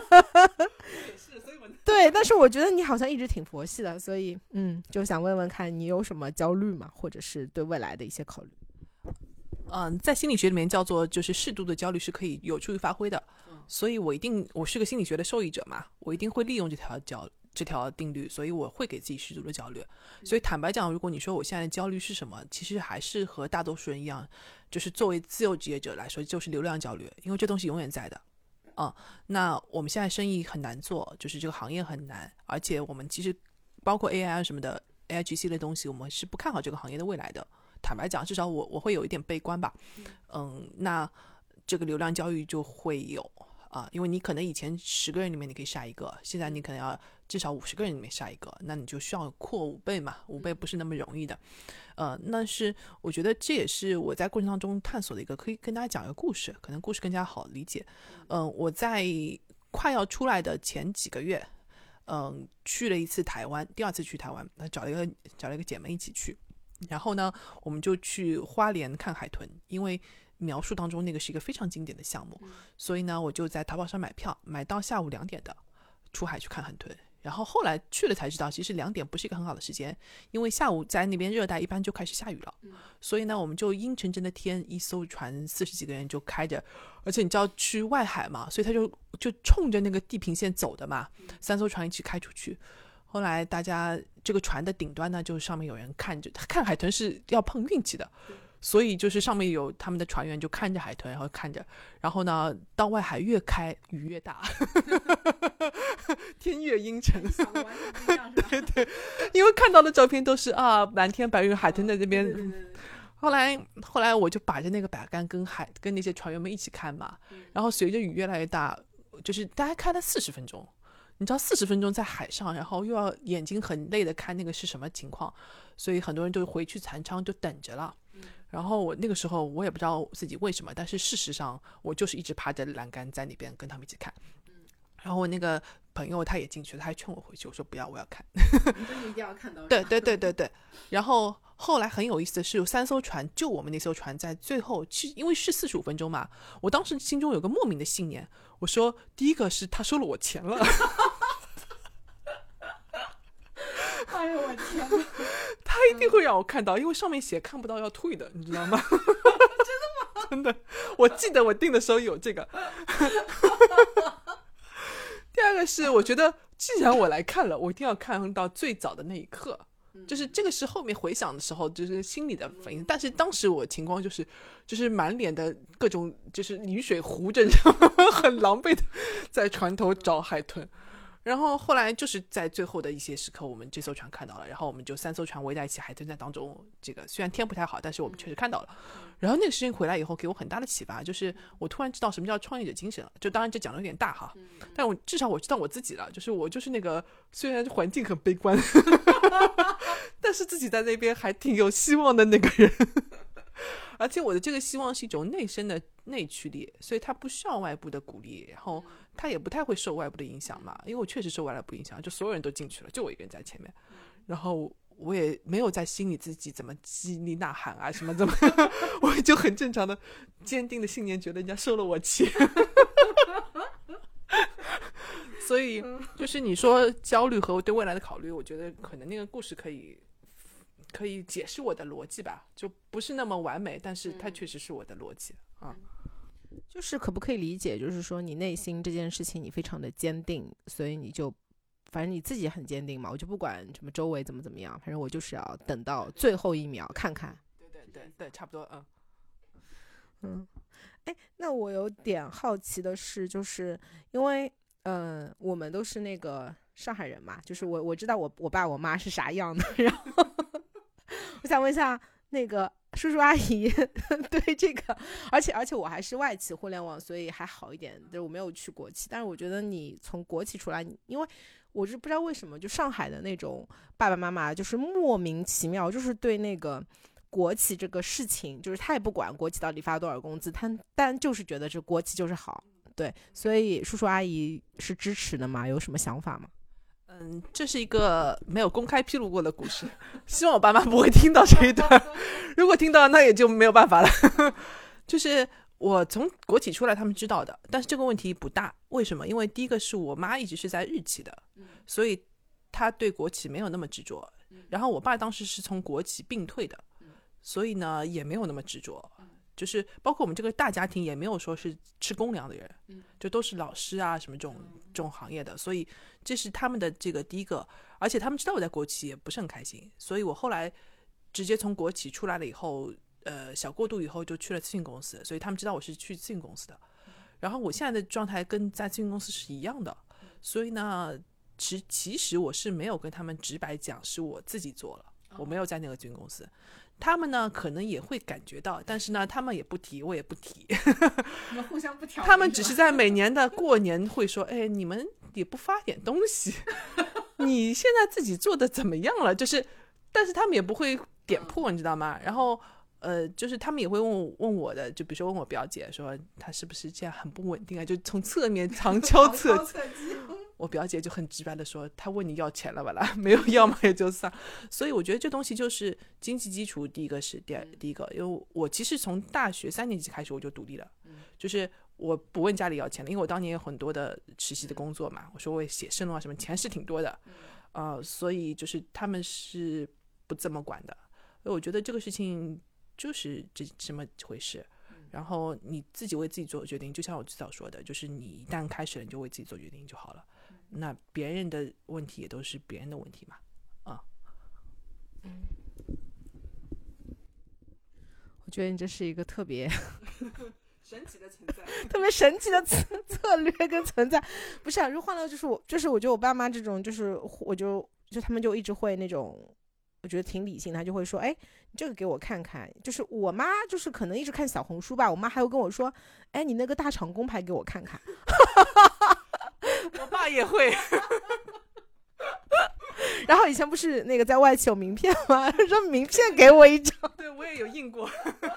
对，但是我觉得你好像一直挺佛系的，所以就想问问看你有什么焦虑吗？或者是对未来的一些考虑？ 在心理学里面叫做就是适度的焦虑是可以有助于发挥的，所以我是个心理学的受益者嘛，我一定会利用这条定律，所以我会给自己适度的焦虑。所以坦白讲，如果你说我现在的焦虑是什么，其实还是和大多数人一样，就是作为自由职业者来说，就是流量焦虑，因为这东西永远在的。那我们现在生意很难做，就是这个行业很难，而且我们其实包括 AI 什么的 AIGC 的东西，我们是不看好这个行业的未来的。坦白讲，至少我会有一点悲观吧。那这个流量焦虑就会有因为你可能以前10个人里面你可以杀一个，现在你可能要至少50个人里面杀一个，那你就需要扩5倍嘛，5倍不是那么容易的。那是我觉得这也是我在过程当中探索的一个，可以跟大家讲一个故事，可能故事更加好理解。我在快要出来的前几个月，去了一次台湾，第2次去台湾，找了一个姐妹一起去。然后呢，我们就去花莲看海豚，因为描述当中那个是一个非常经典的项目，所以呢，我就在淘宝上买票，买到下午2点的出海去看海豚。然后后来去了才知道，其实2点不是一个很好的时间，因为下午在那边热带一般就开始下雨了。所以呢，我们就阴沉沉的天，一艘船40几个人就开着，而且你知道去外海嘛，所以他就冲着那个地平线走的嘛，3艘船一起开出去。后来大家这个船的顶端呢，就是上面有人看海豚是要碰运气的，所以就是上面有他们的船员就看着海豚，然后看着，然后呢到外海越开雨越大天越阴沉对对，因为看到的照片都是蓝天白云，海豚在这边。后来我就把着那个摆杆跟那些船员们一起看嘛，然后随着雨越来越大，就是大家开了40分钟，你知道40分钟在海上，然后又要眼睛很累的看那个是什么情况，所以很多人就回去残舱就等着了。然后我那个时候我也不知道自己为什么，但是事实上我就是一直趴着栏杆在那边跟他们一起看。然后我那个朋友他也进去了，他还劝我回去，我说不要，我要看。 你一定要看到。 对。然后后来很有意思的是，有3艘船，就我们那艘船在最后，因为是45分钟嘛，我当时心中有个莫名的信念，我说第一个是他收了我钱了。 哎呦我天哪！ 他一定会让我看到，因为上面写看不到要退的，你知道吗？真的吗？ 真的，我记得我订的时候有这个。第二个是，我觉得既然我来看了，我一定要看到最早的那一刻。就是这个是后面回想的时候，就是心里的反应。但是当时我情况就是满脸的各种就是雨水糊着，很狼狈的在船头找海豚。然后后来就是在最后的一些时刻，我们这艘船看到了，然后我们就3艘船围在一起，海豚在当中。这个虽然天不太好，但是我们确实看到了。然后那个事情回来以后，给我很大的启发，就是我突然知道什么叫创业者精神了。就当然这讲的有点大哈，但至少我知道我自己了，就是我就是那个虽然环境很悲观，但是自己在那边还挺有希望的那个人。而且我的这个希望是一种内生的内驱力，所以它不需要外部的鼓励，然后它也不太会受外部的影响嘛。因为我确实受外部影响，就所有人都进去了，就我一个人在前面，然后我也没有在心里自己怎么激励呐喊啊什么怎么我就很正常的坚定的信念，觉得人家收了我钱。所以就是你说焦虑和对未来的考虑，我觉得可能那个故事可以解释我的逻辑吧，就不是那么完美，但是它确实是我的逻辑就是可不可以理解，就是说你内心这件事情你非常的坚定，所以你就反正你自己很坚定嘛，我就不管什么周围怎么样，反正我就是要等到最后一秒看看。 对，差不多。 那我有点好奇的是，就是因为我们都是那个上海人嘛，就是我知道我爸我妈是啥样的，然后我想问一下那个叔叔阿姨对这个，而且我还是外企互联网，所以还好一点，就是我没有去国企。但是我觉得你从国企出来，因为我是不知道为什么，就上海的那种爸爸妈妈就是莫名其妙，就是对那个国企这个事情，就是他也不管国企到底发多少工资，但就是觉得这国企就是好。对，所以叔叔阿姨是支持的吗？有什么想法吗？ 这是一个没有公开披露过的故事，希望我爸妈不会听到这一段，如果听到那也就没有办法了。就是我从国企出来他们知道的，但是这个问题不大。为什么？因为第一个是我妈一直是在日企的，所以她对国企没有那么执着，然后我爸当时是从国企并退的，所以呢也没有那么执着，就是包括我们这个大家庭也没有说是吃公粮的人，就都是老师啊什么这种行业的，所以这是他们的这个第一个。而且他们知道我在国企也不是很开心，所以我后来直接从国企出来了以后，小过渡以后就去了咨询公司，所以他们知道我是去咨询公司的。然后我现在的状态跟在咨询公司是一样的，所以呢其实我是没有跟他们直白讲是我自己做了，我没有在那个咨询公司。他们呢可能也会感觉到，但是呢他们也不提，我也不提。 你们互相不调， 他们只是在每年的过年会说，哎，你们也不发点东西，你现在自己做的怎么样了？就是，但是他们也不会点破，你知道吗？然后就是他们也会问我的，就比如说问我表姐说她是不是这样很不稳定啊，就从侧面旁敲侧击。我表姐就很直白的说，她问你要钱了吧啦，没有要嘛也就算。所以我觉得这东西就是经济基础，第一个是第一个，因为我其实从大学3年级开始我就独立了，就是我不问家里要钱了，因为我当年有很多的实习的工作嘛，我说我也写申论啊什么，钱是挺多的，所以就是他们是不这么管的。所以我觉得这个事情就是这么回事。然后你自己为自己做决定，就像我最早说的，就是你一旦开始了，你就为自己做决定就好了。那别人的问题也都是别人的问题嘛， 我觉得你这是一个特别神奇的存在， 特别神奇的策略跟存在。不是啊，如果换了就是我觉得我爸妈这种，就是他们就一直会那种。我觉得挺理性的，他就会说，哎，你这个给我看看。就是我妈就是可能一直看小红书吧，我妈还会跟我说，哎，你那个大厂工牌给我看看。 我爸也会。 然后以前不是那个在外企有名片吗？说名片给我一张。 对，我也有印过。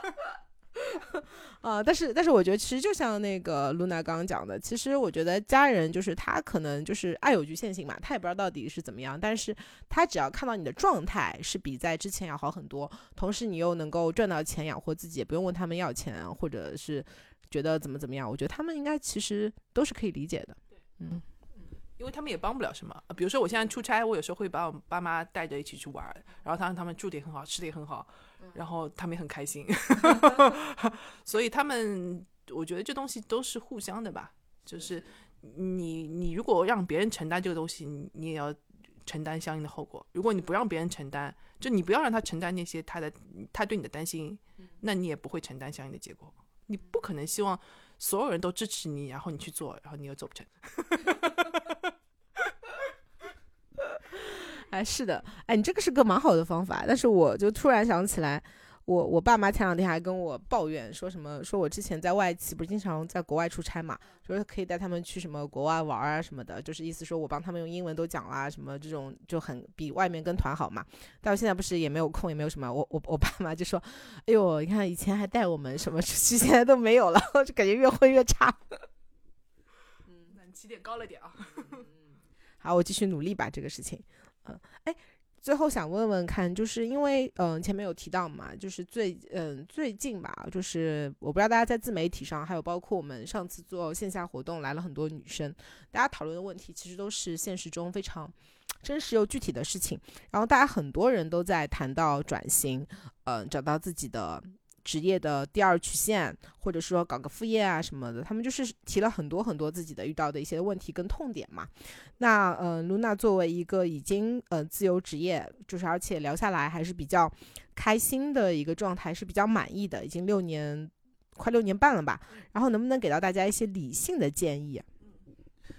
但是我觉得其实就像那个露娜刚刚讲的，其实我觉得家人就是他可能就是爱有局限性嘛，他也不知道到底是怎么样，但是他只要看到你的状态是比在之前要好很多，同时你又能够赚到钱养活自己，也不用问他们要钱，或者是觉得怎么样，我觉得他们应该其实都是可以理解的。 因为他们也帮不了什么。比如说我现在出差，我有时候会把我爸妈带着一起去玩，然后他们住的也很好，吃的也很好，然后他们也很开心。所以他们，我觉得这东西都是互相的吧，就是你如果让别人承担这个东西，你也要承担相应的后果。如果你不让别人承担，就你不要让他承担那些他对你的担心，那你也不会承担相应的结果。你不可能希望所有人都支持你，然后你去做，然后你又做不成。 哎，是的，哎，你这个是个蛮好的方法，但是我就突然想起来，我爸妈前2天还跟我抱怨说什么，说我之前在外企不是经常在国外出差嘛，说可以带他们去什么国外玩啊什么的，就是意思说我帮他们用英文都讲啦，什么这种就很比外面跟团好嘛。但我现在不是也没有空，也没有什么，我爸妈就说，哎呦，你看以前还带我们什么出去，现在都没有了，就感觉越混越差。 那你起点高了点啊。 好，我继续努力吧这个事情。哎，最后想问问看，就是因为前面有提到嘛，就是最近吧，就是我不知道大家在自媒体上，还有包括我们上次做线下活动来了很多女生，大家讨论的问题其实都是现实中非常真实又具体的事情，然后大家很多人都在谈到转型，找到自己的职业的第2曲线，或者说搞个副业啊什么的，他们就是提了很多很多自己的遇到的一些问题跟痛点嘛。那露娜作为一个已经自由职业，就是而且聊下来还是比较开心的一个状态，是比较满意的，已经快6年半了吧。然后能不能给到大家一些理性的建议？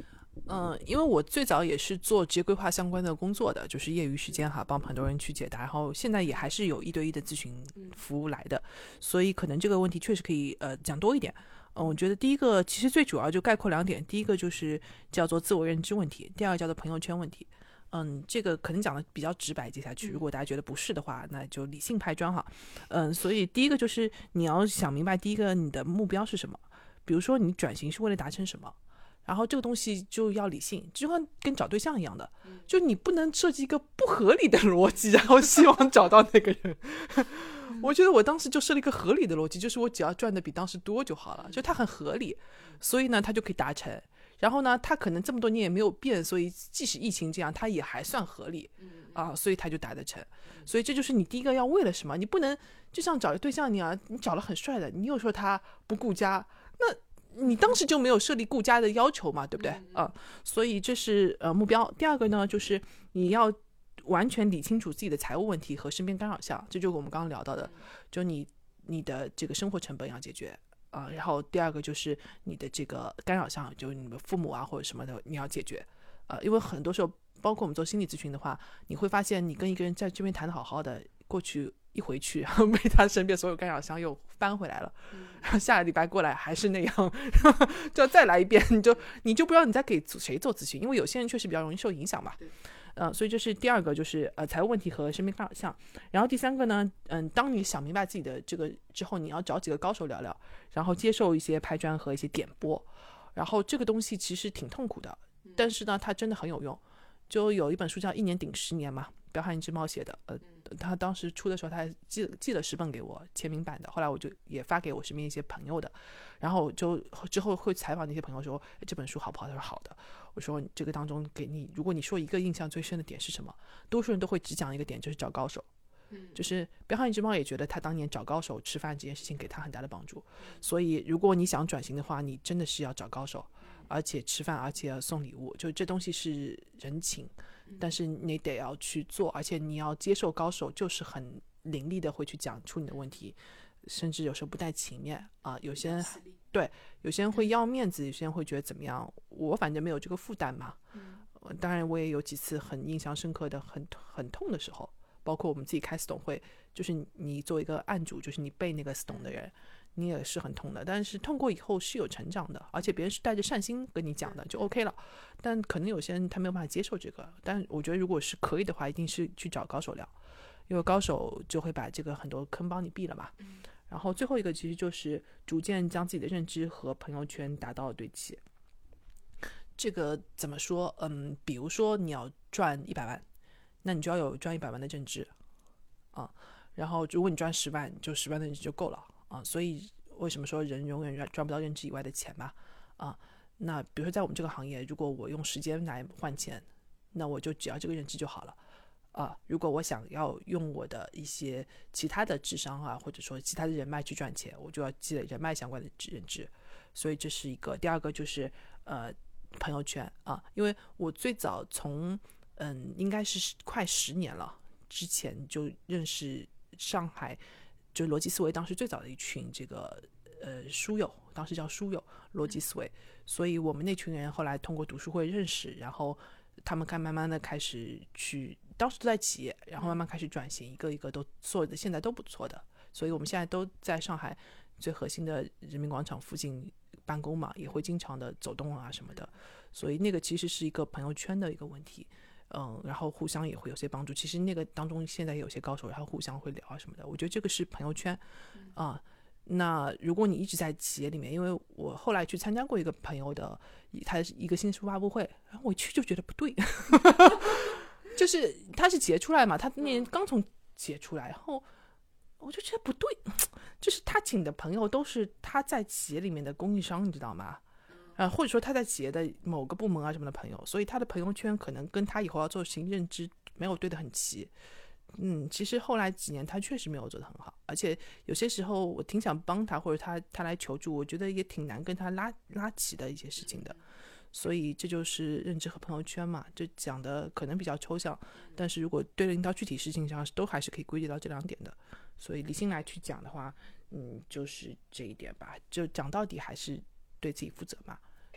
因为我最早也是做职业规划相关的工作的，就是业余时间哈，帮很多人去解答，然后现在也还是有1对1的咨询服务来的，所以可能这个问题确实可以讲多一点。我觉得第一个其实最主要就概括2点，第一个就是叫做自我认知问题，第二个叫做朋友圈问题。这个可能讲的比较直白，接下去如果大家觉得不是的话，那就理性拍砖哈。所以第一个就是你要想明白，第一个你的目标是什么，比如说你转型是为了达成什么。然后这个东西就要理性，就像跟找对象一样的，就你不能设计一个不合理的逻辑，然后希望找到那个人。我觉得我当时就设了一个合理的逻辑，就是我只要赚的比当时多就好了，就它很合理，所以呢它就可以达成。然后呢它可能这么多年也没有变，所以即使疫情这样它也还算合理所以它就达得成。所以这就是你第一个要为了什么，你不能就像找对象一样，你找了很帅的，你又说他不顾家，那你当时就没有设立顾家的要求嘛，对不对所以这是目标。第二个呢，就是你要完全理清楚自己的财务问题和身边干扰项，这就是我们刚刚聊到的，就你的这个生活成本要解决然后第二个就是你的这个干扰项，就是你的父母或者什么的你要解决因为很多时候包括我们做心理咨询的话，你会发现你跟一个人在这边谈得好好的，过去一回去，然后被他身边所有干扰项又翻回来了，然后下个礼拜过来还是那样，就要再来一遍，你就不知道你在给谁做咨询，因为有些人确实比较容易受影响嘛。所以这是第二个，就是财务问题和身边干扰项。然后第三个呢，当你想明白自己的这个之后，你要找几个高手聊聊，然后接受一些拍砖和一些点拨。然后这个东西其实挺痛苦的，但是呢，它真的很有用。就有一本书叫《1年顶10年》嘛，彪悍一只猫写的，他当时出的时候他还寄了10本给我签名版的，后来我就也发给我身边一些朋友的，然后就之后会采访那些朋友说这本书好不好，他说好的，我说这个当中给你，如果你说一个印象最深的点是什么，多数人都会只讲一个点，就是找高手。就是彪悍一只猫也觉得他当年找高手吃饭这件事情给他很大的帮助，所以如果你想转型的话，你真的是要找高手，而且吃饭，而且要送礼物，就这东西是人情，但是你得要去做，而且你要接受高手就是很伶俐的会去讲出你的问题，甚至有时候不带情面有些人对，有些人会要面子，有些人会觉得怎么样，我反正没有这个负担嘛。当然我也有几次很印象深刻的很痛的时候，包括我们自己开死董会，就是你作为一个案主，就是你被那个死董的人，你也是很痛的，但是痛过以后是有成长的，而且别人是带着善心跟你讲的，就 OK 了。但可能有些人他没有办法接受这个，但我觉得如果是可以的话，一定是去找高手聊，因为高手就会把这个很多坑帮你闭了嘛。然后最后一个其实就是逐渐将自己的认知和朋友圈达到对齐。这个怎么说？比如说你要赚100万，那你就要有赚100万的认知然后如果你赚10万，就10万的认知就够了所以为什么说人永远赚不到认知以外的钱嘛那比如说在我们这个行业，如果我用时间来换钱，那我就只要这个认知就好了如果我想要用我的一些其他的智商或者说其他的人脉去赚钱，我就要积累人脉相关的认知。所以这是一个。第二个就是朋友圈因为我最早从应该是快10年了之前就认识上海就逻辑思维当时最早的一群这个书友，当时叫书友逻辑思维，所以我们那群人后来通过读书会认识，然后他们慢慢的开始去，当时都在企业，然后慢慢开始转型，一个一个都做的现在都不错的，所以我们现在都在上海最核心的人民广场附近办公嘛，也会经常的走动什么的，所以那个其实是一个朋友圈的一个问题。然后互相也会有些帮助，其实那个当中现在也有些高手，然后互相会聊什么的，我觉得这个是朋友圈那如果你一直在企业里面，因为我后来去参加过一个朋友的他一个新书发布会，然后我一去就觉得不对就是他是企业出来嘛，他那年刚从企业出来，然后我就觉得不对，就是他请的朋友都是他在企业里面的供应商，你知道吗？或者说他在企业的某个部门什么的朋友，所以他的朋友圈可能跟他以后要做的事情认知没有对得很齐。其实后来几年他确实没有做得很好，而且有些时候我挺想帮他，或者他来求助，我觉得也挺难跟他拉齐的一些事情的。所以这就是认知和朋友圈嘛，这讲的可能比较抽象，但是如果对应到具体事情上，都还是可以归结到这2点的。所以理性来去讲的话，就是这一点吧，就讲到底还是对自己负责嘛。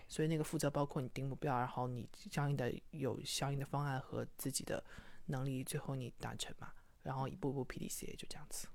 所以那个负责包括你定目标，然后你有相应的方案和自己的能力，最后你达成嘛，然后一步步 PDCA 就这样子。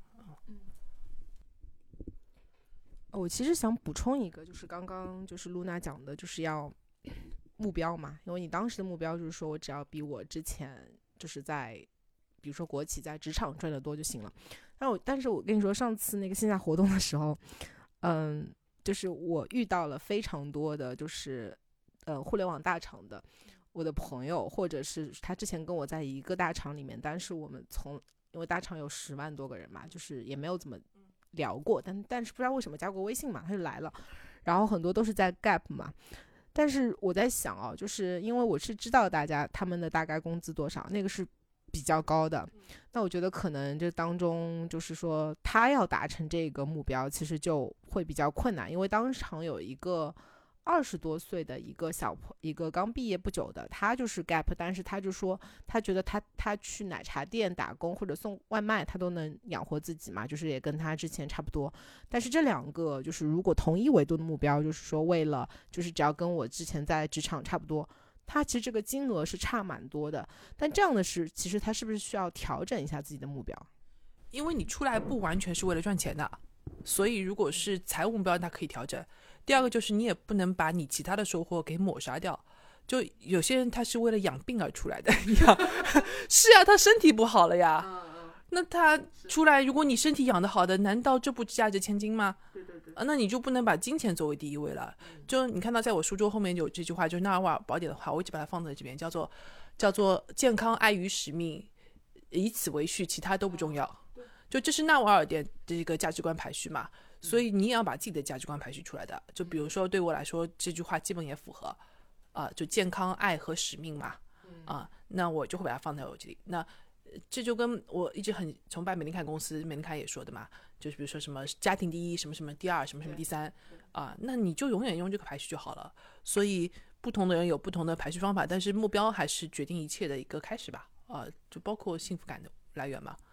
我其实想补充一个，就是刚刚就是露娜讲的，就是要目标嘛，因为你当时的目标就是说我只要比我之前就是在比如说国企在职场赚得多就行了。但是我跟你说，上次那个线下活动的时候，就是我遇到了非常多的就是互联网大厂的我的朋友，或者是他之前跟我在一个大厂里面，但是我们因为大厂有10万多个人嘛，就是也没有怎么聊过，但是不知道为什么加过微信嘛，他就来了，然后很多都是在 Gap 嘛。但是我在想哦，就是因为我是知道他们的大概工资多少，那个是比较高的，那我觉得可能这当中就是说他要达成这个目标其实就会比较困难，因为当场有一个20多岁的一个刚毕业不久的，他就是 gap， 但是他就说他觉得他去奶茶店打工或者送外卖他都能养活自己嘛，就是也跟他之前差不多。但是这两个就是如果同一维度的目标，就是说为了就是只要跟我之前在职场差不多，他其实这个金额是差蛮多的。但这样的是其实他是不是需要调整一下自己的目标？ 因为你出来不完全是为了赚钱的，所以如果是财务目标，它可以调整。第二个就是你也不能把你其他的收获给抹杀掉，就有些人他是为了养病而出来的是啊，他身体不好了呀，那他出来，如果你身体养得好的，难道这不价值千金吗？对，那你就不能把金钱作为第一位了。就你看到在我书桌后面有这句话，就是纳瓦尔宝典的话，我一直把它放在这边，叫做健康爱与使命，以此为序，其他都不重要。就这是纳瓦尔的这个价值观排序嘛，所以你也要把自己的价值观排序出来的。就比如说对我来说，这句话基本也符合就健康爱和使命嘛那我就会把它放在我这里。那这就跟我一直很崇拜美林凯公司，美林凯也说的嘛，就是比如说什么家庭第一，什么什么第二，什么什么第三那你就永远用这个排序就好了。所以不同的人有不同的排序方法，但是目标还是决定一切的一个开始吧就包括幸福感的来源嘛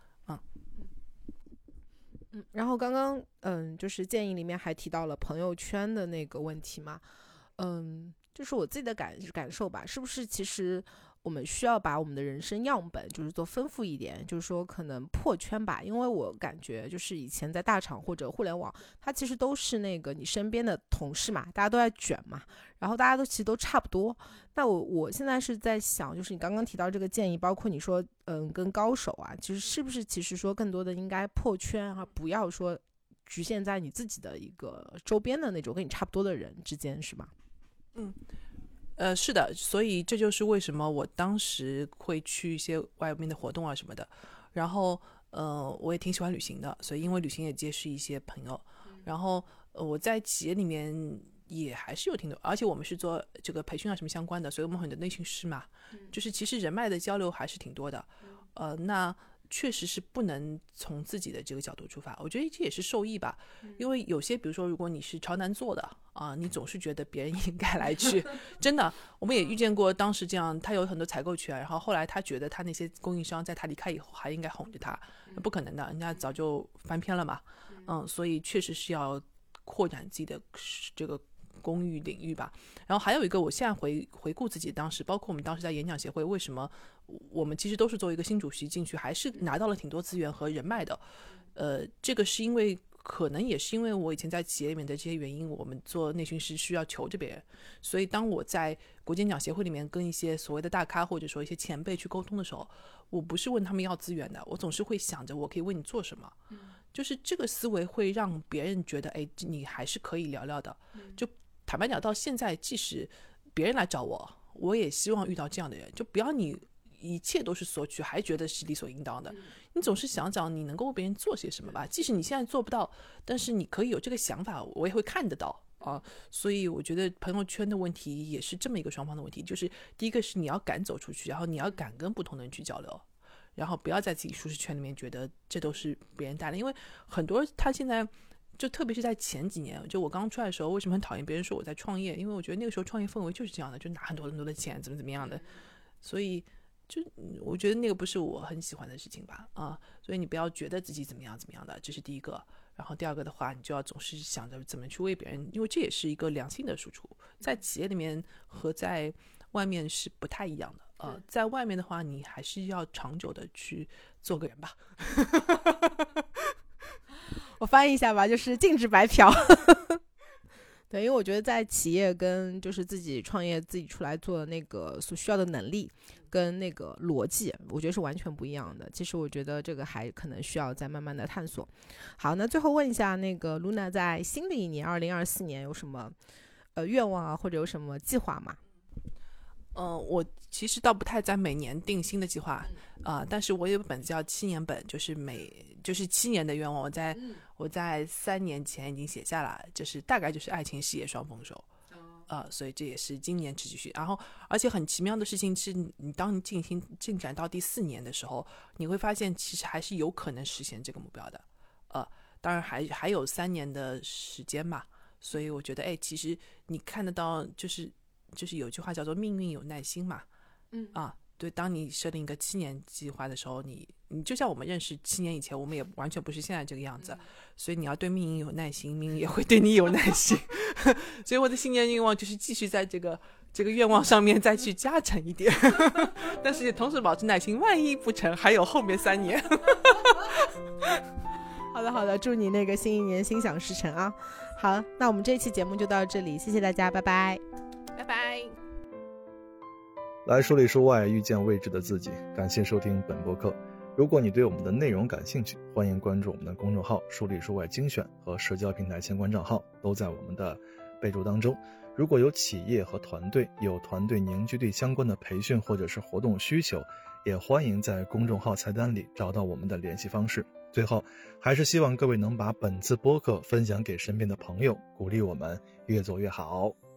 然后刚刚就是建议里面还提到了朋友圈的那个问题嘛，就是我自己的感受吧，是不是其实我们需要把我们的人生样本就是做丰富一点，就是说可能破圈吧，因为我感觉就是以前在大厂或者互联网，它其实都是那个你身边的同事嘛，大家都在卷嘛，然后大家都其实都差不多。那我现在是在想，就是你刚刚提到这个建议，包括你说跟高手啊，其实是不是其实说更多的应该破圈啊，不要说局限在你自己的一个周边的那种跟你差不多的人之间，是吗？ 是的，所以这就是为什么我当时会去一些外面的活动什么的，然后我也挺喜欢旅行的，所以因为旅行也结识一些朋友，然后我在企业里面也还是有挺多，而且我们是做这个培训什么相关的，所以我们很多内训师嘛，就是其实人脉的交流还是挺多的，那确实是不能从自己的这个角度出发，我觉得这也是受益吧，因为有些比如说如果你是朝南做的你总是觉得别人应该来去真的我们也遇见过当时这样，他有很多采购权，然后后来他觉得他那些供应商在他离开以后还应该哄着他，不可能的，人家早就翻篇了嘛所以确实是要扩展自己的这个公域领域吧。然后还有一个，我现在回顾自己当时，包括我们当时在演讲协会，为什么我们其实都是作为一个新主席进去，还是拿到了挺多资源和人脉的。这个是因为可能也是因为我以前在企业里面的这些原因，我们做内训师需要求着别人，所以当我在国际演讲协会里面跟一些所谓的大咖或者说一些前辈去沟通的时候，我不是问他们要资源的，我总是会想着我可以为你做什么，就是这个思维会让别人觉得你还是可以聊聊的。就坦白讲，到现在即使别人来找我也希望遇到这样的人，就不要你一切都是索取还觉得是理所应当的，你总是想想你能够为别人做些什么吧，即使你现在做不到，但是你可以有这个想法，我也会看得到所以我觉得朋友圈的问题也是这么一个双方的问题，就是第一个是你要敢走出去，然后你要敢跟不同的人去交流，然后不要在自己舒适圈里面觉得这都是别人带的。因为很多他现在就特别是在前几年，就我刚出来的时候，为什么很讨厌别人说我在创业，因为我觉得那个时候创业氛围就是这样的，就拿很多很多的钱怎么样的，所以就我觉得那个不是我很喜欢的事情吧所以你不要觉得自己怎么样的，这是第一个。 然后第二个的话，你就要总是想着怎么去为别人，因为这也是一个良性的输出，在企业里面和在外面是不太一样的。在外面的话，你还是要长久的去做个人吧。 我翻译一下吧，就是禁止白嫖。对，因为我觉得在企业跟就是自己创业自己出来做的那个所需要的能力跟那个逻辑，我觉得是完全不一样的。其实我觉得这个还可能需要再慢慢的探索。好，那最后问一下那个 Luna 在新的一年2024年有什么愿望啊，或者有什么计划吗？ 我其实倒不太在每年定新的计划但是我有本子叫7年本，就是7年的愿望，我在3年前已经写下来，就是大概就是爱情事业双丰收。所以这也是今年持续。然后而且很奇妙的事情是，当你进展到第4年的时候，你会发现其实还是有可能实现这个目标的。当然还有3年的时间嘛，所以我觉得其实你看得到，就是有句话叫做命运有耐心嘛。对，当你设定一个7年计划的时候，你就像我们认识7年以前，我们也完全不是现在这个样子，所以你要对命运有耐心，命运也会对你有耐心。所以我的新年愿望就是继续在这个愿望上面再去加成一点，但是也同时保持耐心，万一不成还有后面3年。 好的，祝你那个新一年心想事成啊！好，那我们这一期节目就到这里，谢谢大家，拜拜， 拜拜。 来书里书外，遇见未知的自己。感谢收听本播客。如果你对我们的内容感兴趣，欢迎关注我们的公众号书里书外精选和社交平台相关账号，都在我们的备注当中。如果有企业和团队有团队凝聚力相关的培训或者是活动需求，也欢迎在公众号菜单里找到我们的联系方式。最后，还是希望各位能把本次播客分享给身边的朋友，鼓励我们越做越好。